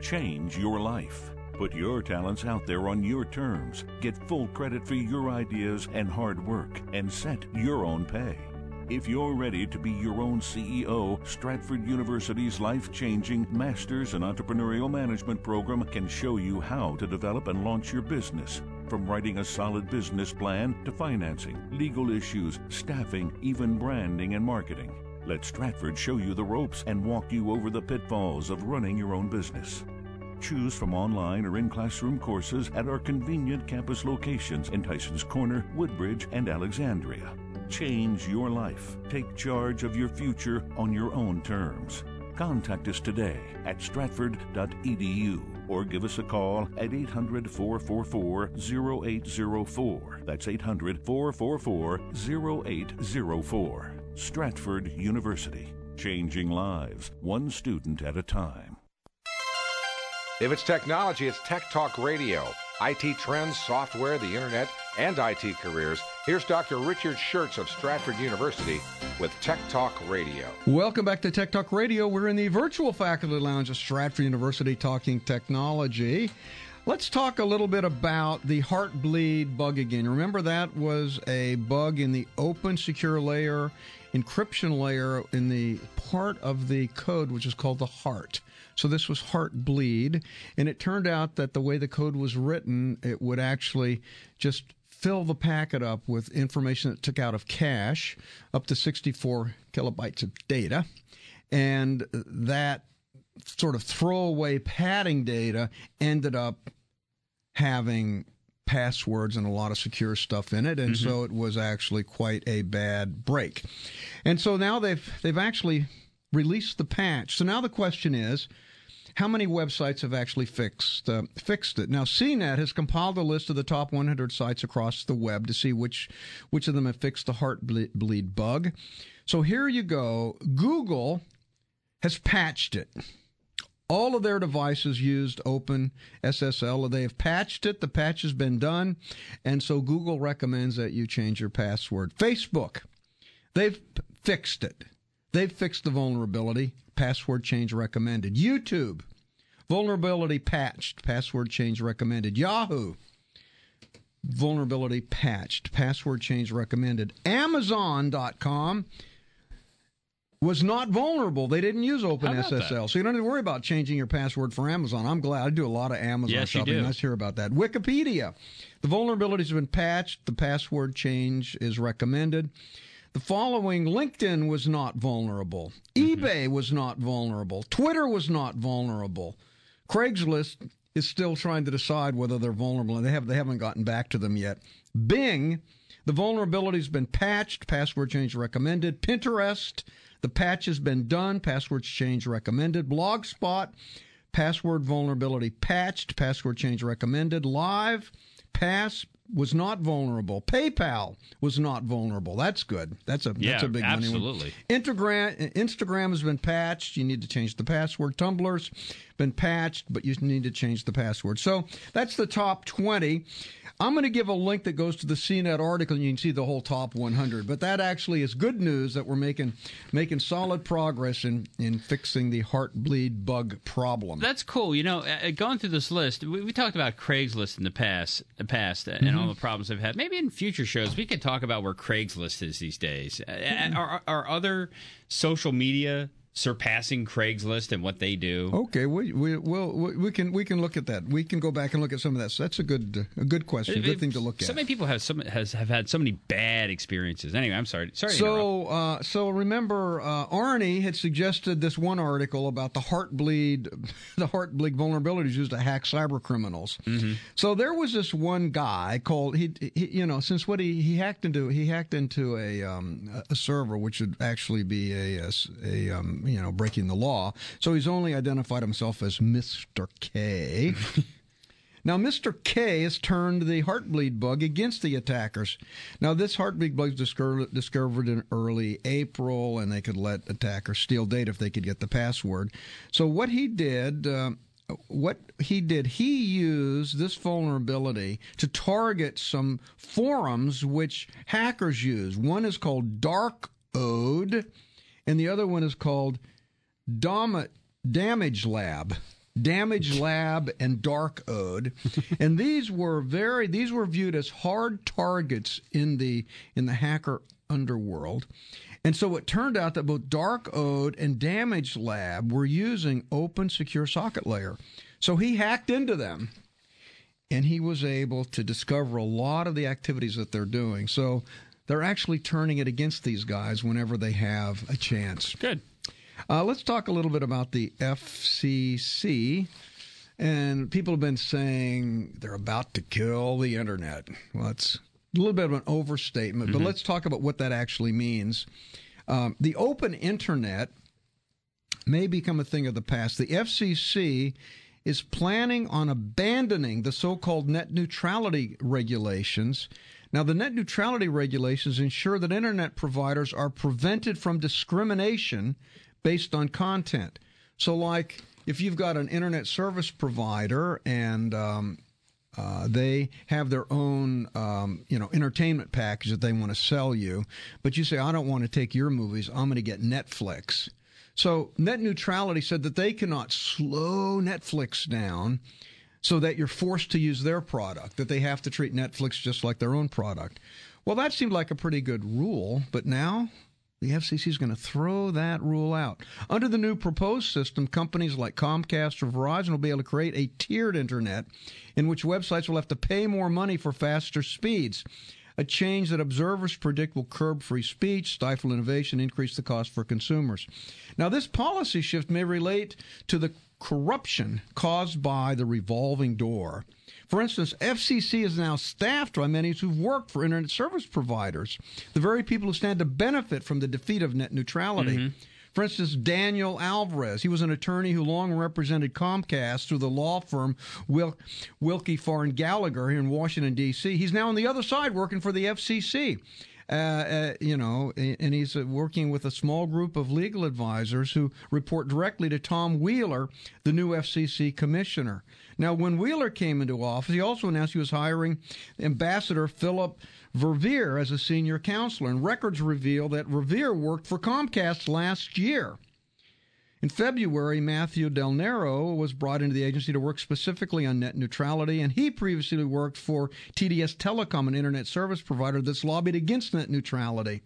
change your life. Put your talents out there on your terms. Get full credit for your ideas and hard work, and set your own pay. If you're ready to be your own C E O, Stratford University's life-changing Masters in Entrepreneurial Management program can show you how to develop and launch your business. From writing a solid business plan to financing, legal issues, staffing, even branding and marketing. Let Stratford show you the ropes and walk you over the pitfalls of running your own business. Choose from online or in-classroom courses at our convenient campus locations in Tysons Corner, Woodbridge, and Alexandria. Change your life. Take charge of your future on your own terms. Contact us today at stratford dot e d u or give us a call at eight hundred, four four four, zero eight zero four. That's eight hundred, four four four, zero eight zero four. Stratford University. Changing lives, one student at a time. If it's technology, it's Tech Talk Radio. I T trends, software, the internet, and I T careers. Here's Doctor Richard Schertz of Stratford University with Tech Talk Radio. Welcome back to Tech Talk Radio. We're in the virtual faculty lounge of Stratford University talking technology. Let's talk a little bit about the Heartbleed bug again. Remember, that was a bug in the open secure layer, encryption layer in the part of the code which is called the heart. So this was Heartbleed, and it turned out that the way the code was written, it would actually just fill the packet up with information that took out of cache, up to sixty-four kilobytes of data, and that sort of throwaway padding data ended up having passwords and a lot of secure stuff in it, and mm-hmm. so it was actually quite a bad break. And so now they've they've actually released the patch. So now the question is, how many websites have actually fixed uh, fixed it? Now, C net has compiled a list of the top one hundred sites across the web to see which which of them have fixed the Heartbleed bug. So here you go. Google has patched it. All of their devices used Open S S L. They have patched it. The patch has been done, and so Google recommends that you change your password. Facebook, they've fixed it. They've fixed the vulnerability. Password change recommended. YouTube, vulnerability patched. Password change recommended. Yahoo, vulnerability patched. Password change recommended. Amazon dot com was not vulnerable. They didn't use Open S S L. So you don't have to worry about changing your password for Amazon. I'm glad. I do a lot of Amazon yes, shopping. You do. Nice to hear about that. Wikipedia, the vulnerabilities have been patched. The password change is recommended. The following: LinkedIn was not vulnerable. Mm-hmm. eBay was not vulnerable. Twitter was not vulnerable. Craigslist is still trying to decide whether they're vulnerable, and they, have, they haven't gotten back to them yet. Bing, the vulnerability has been patched. Password change recommended. Pinterest, the patch has been done. Password change recommended. Blogspot, password vulnerability patched. Password change recommended. Live, pass, was not vulnerable. PayPal was not vulnerable. That's good. That's a yeah, that's a big absolutely. money one. Instagram Instagram has been patched. You need to change the password. Tumblr's been patched, but you need to change the password. So that's the top twenty. I'm going to give a link that goes to the C net article, and you can see the whole top one hundred. But that actually is good news that we're making making solid progress in, in fixing the Heartbleed bug problem. That's cool. You know, uh, going through this list, we, we talked about Craigslist in the past, uh, past uh, and Mm-hmm. all the problems they've had. Maybe in future shows, we could talk about where Craigslist is these days. Uh, mm-hmm. Are, are other social media surpassing Craigslist and what they do? Okay, we we well we can we can look at that. We can go back and look at some of that. So that's a good a good question, a good thing to look at. So many people have some has have had so many bad experiences. Anyway, I'm sorry. Sorry. To so uh, so remember, uh, Arnie had suggested this one article about the Heartbleed the Heartbleed vulnerabilities used to hack cyber criminals. Mm-hmm. So there was this one guy called he, he you know since what he, he hacked into he hacked into a um, a server which would actually be a a, a um, you know, breaking the law. So he's only identified himself as Mister K. Now, Mister K has turned the Heartbleed bug against the attackers. Now, this Heartbleed bug was discovered in early April, and they could let attackers steal data if they could get the password. So what he did... Uh, What he did, he used this vulnerability to target some forums which hackers use. One is called Dark Ode, and the other one is called Dom- Damage Lab. Damage Lab, and Dark Ode, and these were very these were viewed as hard targets in the in the hacker underworld. And so it turned out that both Dark Ode and Damage Lab were using Open Secure Socket Layer. So he hacked into them, and he was able to discover a lot of the activities that they're doing. So they're actually turning it against these guys whenever they have a chance. Good. Uh, let's talk a little bit about the F C C. And people have been saying they're about to kill the Internet. Well, it's a little bit of an overstatement, mm-hmm. but let's talk about what that actually means. Um, the open Internet may become a thing of the past. The F C C is planning on abandoning the so-called net neutrality regulations. Now, the net neutrality regulations ensure that Internet providers are prevented from discrimination based on content. So, like, if you've got an Internet service provider and um, Uh, they have their own, um, you know, entertainment package that they want to sell you, but you say, I don't want to take your movies, I'm going to get Netflix. So net neutrality said that they cannot slow Netflix down so that you're forced to use their product, that they have to treat Netflix just like their own product. Well, that seemed like a pretty good rule, but now the F C C is going to throw that rule out. Under the new proposed system, companies like Comcast or Verizon will be able to create a tiered Internet in which websites will have to pay more money for faster speeds, a change that observers predict will curb free speech, stifle innovation, increase the cost for consumers. Now, this policy shift may relate to the corruption caused by the revolving door. For instance, F C C is now staffed by many who've worked for Internet service providers, the very people who stand to benefit from the defeat of net neutrality. Mm-hmm. For instance, Daniel Alvarez, he was an attorney who long represented Comcast through the law firm Wil- Wilkie Farr and Gallagher here in Washington, D C He's now on the other side working for the F C C. Uh, uh, you know, and he's uh, working with a small group of legal advisors who report directly to Tom Wheeler, the new F C C commissioner. Now, when Wheeler came into office, he also announced he was hiring Ambassador Philip Verveer as a senior counselor, and records reveal that Verveer worked for Comcast last year. In February, Matthew Del Nero was brought into the agency to work specifically on net neutrality, and he previously worked for T D S Telecom, an Internet service provider that's lobbied against net neutrality.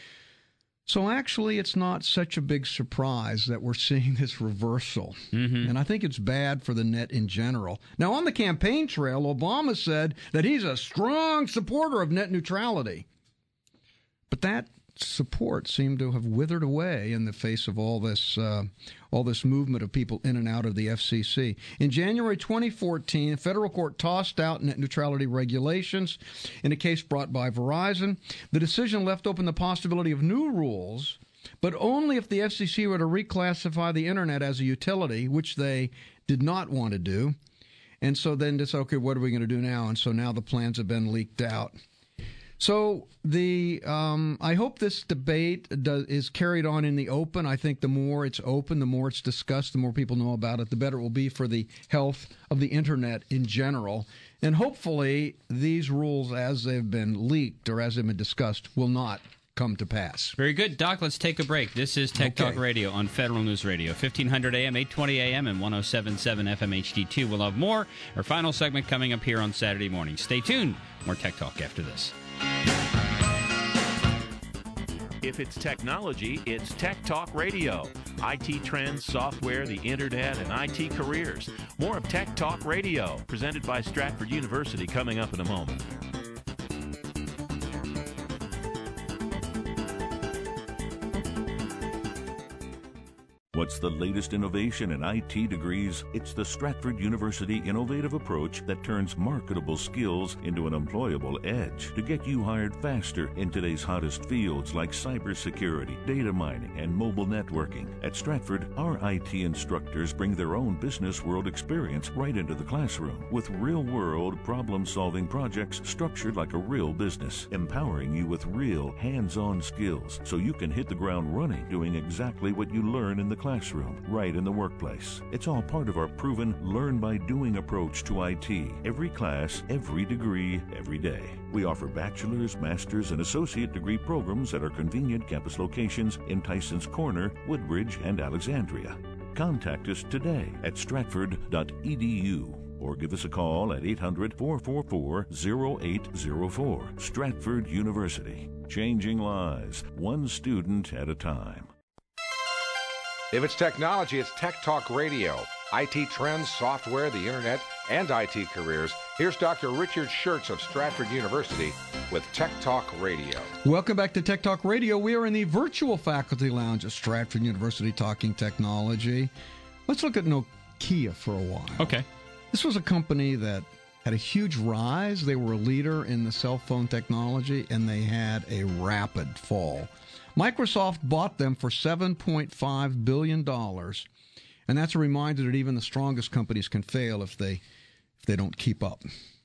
So actually, it's not such a big surprise that we're seeing this reversal. Mm-hmm. And I think it's bad for the net in general. Now, on the campaign trail, Obama said that he's a strong supporter of net neutrality. But that support seemed to have withered away in the face of all this uh, all this movement of people in and out of the F C C. In January twenty fourteen, a federal court tossed out net neutrality regulations in a case brought by Verizon. The decision left open the possibility of new rules, but only if the F C C were to reclassify the Internet as a utility, which they did not want to do. And so then it's, okay, what are we going to do now? And so now the plans have been leaked out. So the um, I hope this debate does, is carried on in the open. I think the more it's open, the more it's discussed, the more people know about it, the better it will be for the health of the Internet in general. And hopefully these rules, as they've been leaked or as they've been discussed, will not come to pass. Very good. Doc, let's take a break. This is Tech okay. Talk Radio on Federal News Radio, fifteen hundred A M, eight twenty A M, and one oh seven point seven F M H D two. We'll have more. Our final segment coming up here on Saturday morning. Stay tuned. More Tech Talk after this. If it's technology, it's Tech Talk Radio. I T trends, software, the Internet, and I T careers. More of Tech Talk Radio, presented by Stratford University, coming up in a moment. What's the latest innovation in I T degrees? It's the Stratford University innovative approach that turns marketable skills into an employable edge to get you hired faster in today's hottest fields like cybersecurity, data mining, and mobile networking. At Stratford, our I T instructors bring their own business world experience right into the classroom with real-world problem-solving projects structured like a real business, empowering you with real hands-on skills so you can hit the ground running doing exactly what you learn in the classroom. Classroom, right in the workplace. It's all part of our proven learn-by-doing approach to I T. Every class, every degree, every day. We offer bachelor's, master's, and associate degree programs at our convenient campus locations in Tyson's Corner, Woodbridge, and Alexandria. Contact us today at stratford dot e d u or give us a call at eight hundred, four four four, zero eight zero four. Stratford University, changing lives, one student at a time. If it's technology, it's Tech Talk Radio. I T trends, software, the internet, and I T careers. Here's Doctor Richard Schertz of Stratford University with Tech Talk Radio. Welcome back to Tech Talk Radio. We are in the virtual faculty lounge at Stratford University talking technology. Let's look at Nokia for a while. Okay. This was a company that had a huge rise. They were a leader in the cell phone technology, and they had a rapid fall. Microsoft bought them for seven point five billion dollars, and that's a reminder that even the strongest companies can fail if they if they don't keep up.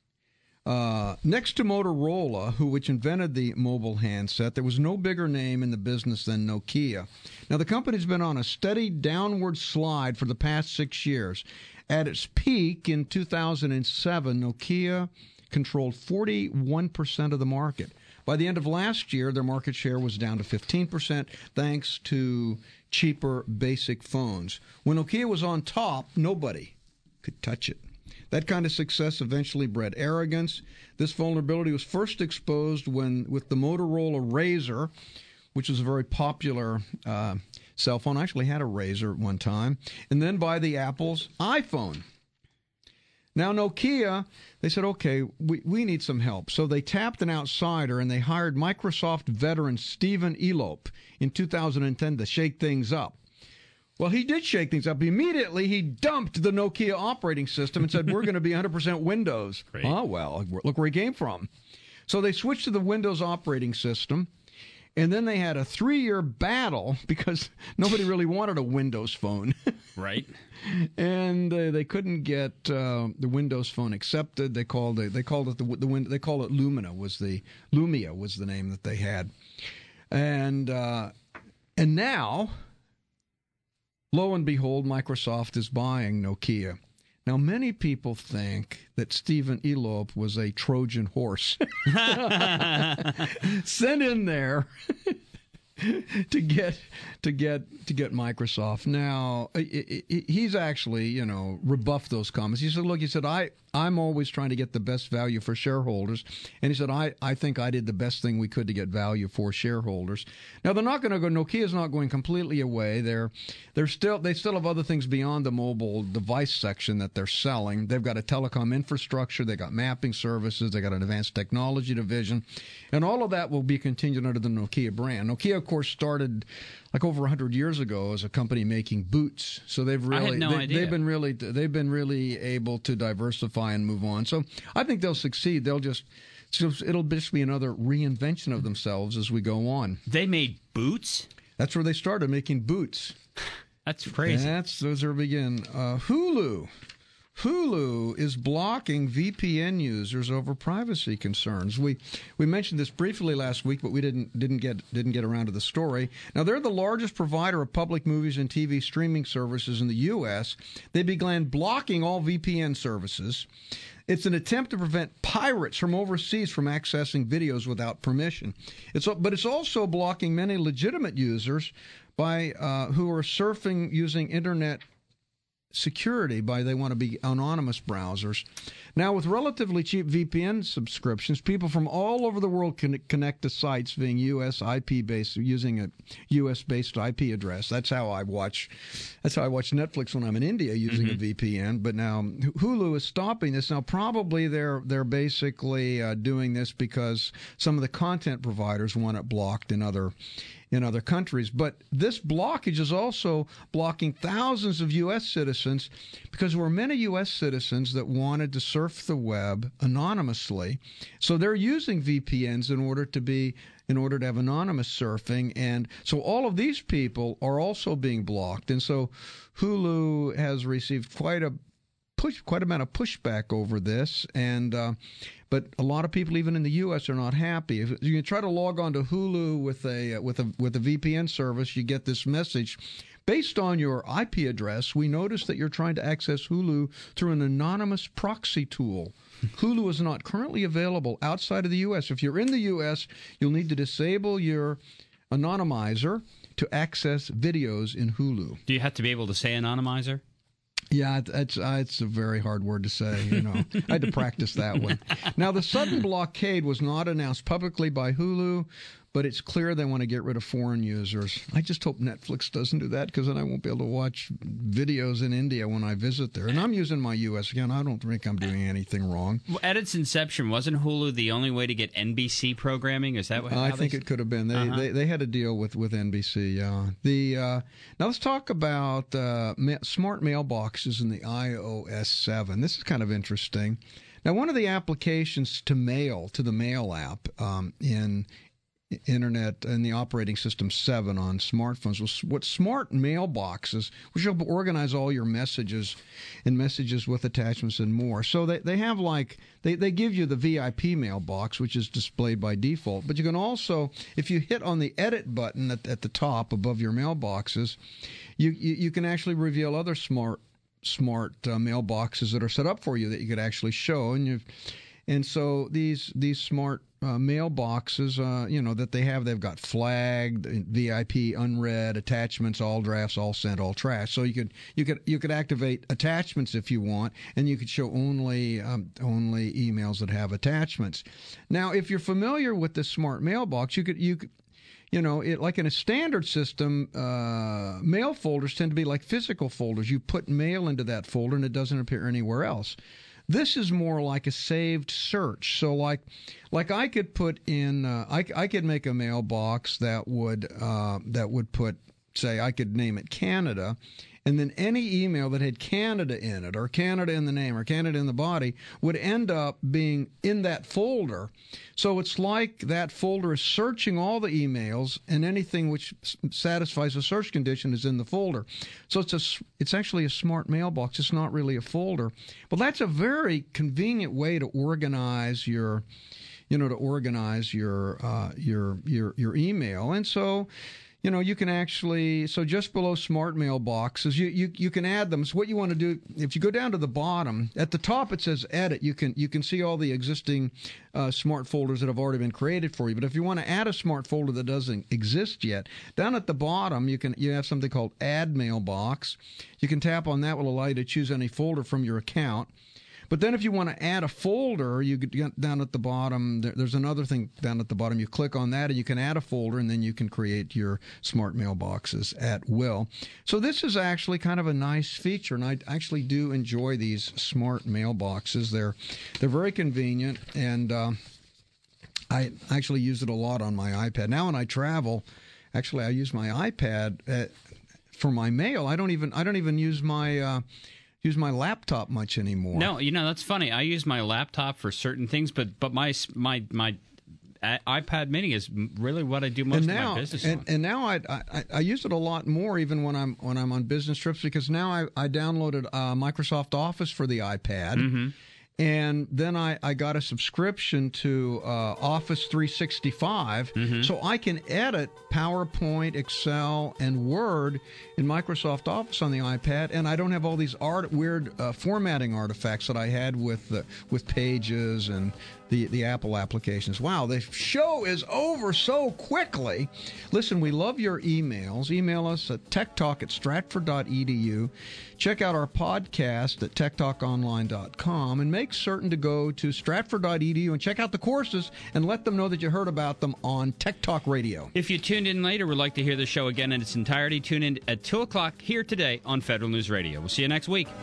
Uh, next to Motorola, who which invented the mobile handset, there was no bigger name in the business than Nokia. Now, the company's been on a steady downward slide for the past six years. At its peak in two thousand seven, Nokia controlled forty-one percent of the market. By the end of last year, their market share was down to fifteen percent, thanks to cheaper basic phones. When Nokia was on top, nobody could touch it. That kind of success eventually bred arrogance. This vulnerability was first exposed when with the Motorola Razr, which was a very popular uh, cell phone. I actually had a Razr at one time. And then by the Apple's iPhone. Now, Nokia, they said, okay, we, we need some help. So they tapped an outsider, and they hired Microsoft veteran Stephen Elop in two thousand ten to shake things up. Well, he did shake things up. Immediately, he dumped the Nokia operating system and said, we're going to be one hundred percent Windows. Great. Oh, well, look where he came from. So they switched to the Windows operating system, and then they had a three-year battle because nobody really wanted a Windows phone. Right. And uh, they couldn't get uh, the Windows Phone accepted. They called it. They called it the the win- They call it Lumina. Was the Lumia was the name that they had, and uh, and now, lo and behold, Microsoft is buying Nokia. Now, many people think that Stephen Elop was a Trojan horse sent in there to get to get to get Microsoft. Now, he's actually, you know, rebuffed those comments. He said, look, he said, I, I'm always trying to get the best value for shareholders. And he said, I, I think I did the best thing we could to get value for shareholders. Now, they're not going to go, Nokia's not going completely away. They're, they're still, they still have other things beyond the mobile device section that they're selling. They've got a telecom infrastructure. They got mapping services. They got an advanced technology division. And all of that will be continued under the Nokia brand. Nokia, of course, started like over one hundred years ago as a company making boots. So they've really, I had no they, idea. they've been really, they've been really able to diversify and move on. So I think they'll succeed. They'll just, so it'll just be another reinvention of themselves as we go on. They made boots? That's where they started, making boots. That's crazy. That's those are begin. Uh, Hulu. Hulu is blocking V P N users over privacy concerns. We we mentioned this briefly last week, but we didn't didn't get didn't get around to the story. Now, they're the largest provider of public movies and T V streaming services in the U S. They began blocking all V P N services. It's an attempt to prevent pirates from overseas from accessing videos without permission. It's but it's also blocking many legitimate users by uh, who are surfing using internet security by they want to be anonymous browsers. Now, with relatively cheap V P N subscriptions, people from all over the world can connect to sites being U S I P based, using a U S based I P address. That's how I watch. That's how I watch Netflix when I'm in India using mm-hmm. a V P N. But now Hulu is stopping this. Now, probably they're they're basically uh, doing this because some of the content providers want it blocked in other. in other countries. But this blockage is also blocking thousands of U S citizens because there were many U S citizens that wanted to surf the web anonymously. So they're using V P Ns in order to be in order to have anonymous surfing. And so all of these people are also being blocked. And so Hulu has received quite a push, quite amount of pushback over this. And uh, But a lot of people, even in the U S, are not happy. If you try to log on to Hulu with a with a with a V P N service, you get this message. Based on your I P address, we notice that you're trying to access Hulu through an anonymous proxy tool. Hulu is not currently available outside of the U S. If you're in the U S, you'll need to disable your anonymizer to access videos in Hulu. Do you have to be able to say anonymizer? Yeah, it's uh, it's a very hard word to say, you know. I had to practice that one. Now, the sudden blockade was not announced publicly by Hulu, but it's clear they want to get rid of foreign users. I just hope Netflix doesn't do that, because then I won't be able to watch videos in India when I visit there. And I'm using my U S account. I don't think I'm doing anything wrong. Well, at its inception, wasn't Hulu the only way to get N B C programming? Is that what? Uh, I think they... it could have been. They, uh-huh. they they had a deal with, with N B C. Yeah. The uh, now let's talk about uh, ma- smart mailboxes in the i O S seven. This is kind of interesting. Now, one of the applications to mail to the Mail app um, in Internet and the operating system seven on smartphones was what smart mailboxes, which will organize all your messages and messages with attachments and more. So they, they have like, they, they give you the V I P mailbox, which is displayed by default. But you can also, if you hit on the edit button at, at the top above your mailboxes, you, you, you can actually reveal other smart smart uh, mailboxes that are set up for you that you could actually show. And you and so these these smart Uh, mailboxes, uh, you know, that they have, they've got flagged, V I P, unread, attachments, all drafts, all sent, all trash. So you could you could you could activate attachments if you want, and you could show only um, only emails that have attachments. Now, if you're familiar with the smart mailbox, you could you could. You know, it like in a standard system, uh, mail folders tend to be like physical folders. You put mail into that folder, and it doesn't appear anywhere else. This is more like a saved search. So, like, like I could put in, uh, I, I could make a mailbox that would uh, that would put, say, I could name it Canada, and then any email that had Canada in it, or Canada in the name, or Canada in the body, would end up being in that folder. So it's like that folder is searching all the emails, and anything which satisfies a search condition is in the folder. So it's a, it's actually a smart mailbox. It's not really a folder. But that's a very convenient way to organize your, you know, to organize your uh, your your your email. And so, you know, you can actually, so just below smart mailboxes, you, you, you can add them. So what you want to do, if you go down to the bottom, at the top it says edit. You can you can see all the existing uh, smart folders that have already been created for you. But if you want to add a smart folder that doesn't exist yet, down at the bottom you can you have something called add mailbox. You can tap on that, will allow you to choose any folder from your account. But then if you want to add a folder, you get down at the bottom, there, there's another thing down at the bottom. You click on that and you can add a folder, and then you can create your smart mailboxes at will. So this is actually kind of a nice feature, and I actually do enjoy these smart mailboxes. They're, they're very convenient, and uh, I actually use it a lot on my iPad. Now when I travel, actually I use my iPad at, for my mail. I don't even I don't even use my... Uh, use my laptop much anymore. No, you know, that's funny. I use my laptop for certain things, but but my my my iPad Mini is really what I do most now, of my business and, on. And now I, I I use it a lot more, even when I'm when I'm on business trips, because now I I downloaded uh, Microsoft Office for the iPad. Mm-hmm. And then I, I got a subscription to uh, Office three sixty-five, mm-hmm. so I can edit PowerPoint, Excel, and Word in Microsoft Office on the iPad, and I don't have all these art, weird uh, formatting artifacts that I had with uh, with Pages and the, the Apple applications. Wow, the show is over so quickly. Listen, we love your emails. Email us at techtalk at stratford dot e d u. Check out our podcast at tech talk online dot com, and make certain to go to stratford dot e d u and check out the courses and let them know that you heard about them on Tech Talk Radio. If you tuned in later, would like to hear the show again in its entirety, tune in at two o'clock here today on Federal News Radio. We'll see you next week.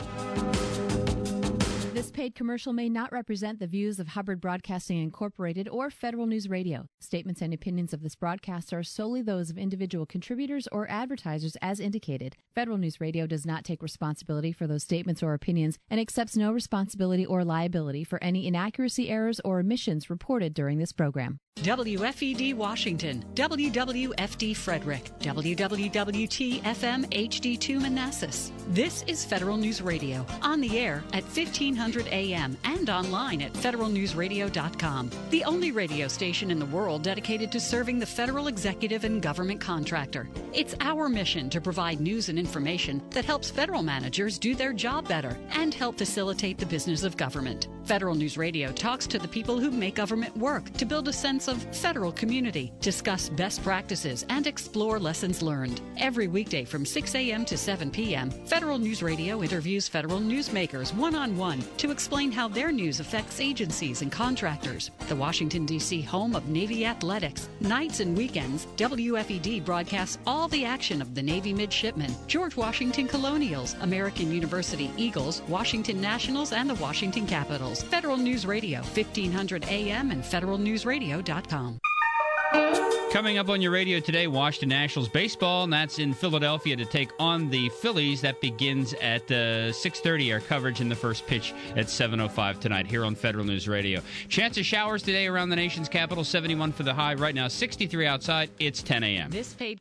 This paid commercial may not represent the views of Hubbard Broadcasting Incorporated or Federal News Radio. Statements and opinions of this broadcast are solely those of individual contributors or advertisers as indicated. Federal News Radio does not take responsibility for those statements or opinions and accepts no responsibility or liability for any inaccuracy, errors, or omissions reported during this program. W F E D Washington, W W F D Frederick, W W W T F M H D two Manassas. This is Federal News Radio, on the air at fifteen hundred A M and online at federal news radio dot com. The only radio station in the world dedicated to serving the federal executive and government contractor. It's our mission to provide news and information that helps federal managers do their job better and help facilitate the business of government. Federal News Radio talks to the people who make government work to build a sense of federal community, discuss best practices, and explore lessons learned. Every weekday from six a.m. to seven p.m., Federal News Radio interviews federal newsmakers one-on-one to explain how their news affects agencies and contractors. The Washington, D C home of Navy athletics. Nights and weekends, W F E D broadcasts all the action of the Navy midshipmen, George Washington Colonials, American University Eagles, Washington Nationals, and the Washington Capitals. Federal News Radio, fifteen hundred A M and federal news radio dot com. Coming up on your radio today, Washington Nationals baseball, and that's in Philadelphia to take on the Phillies. That begins at uh, six thirty. Our coverage in the first pitch at seven oh five tonight here on Federal News Radio. Chance of showers today around the nation's capital, seventy-one for the high. Right now, sixty-three outside. It's ten a.m. This paid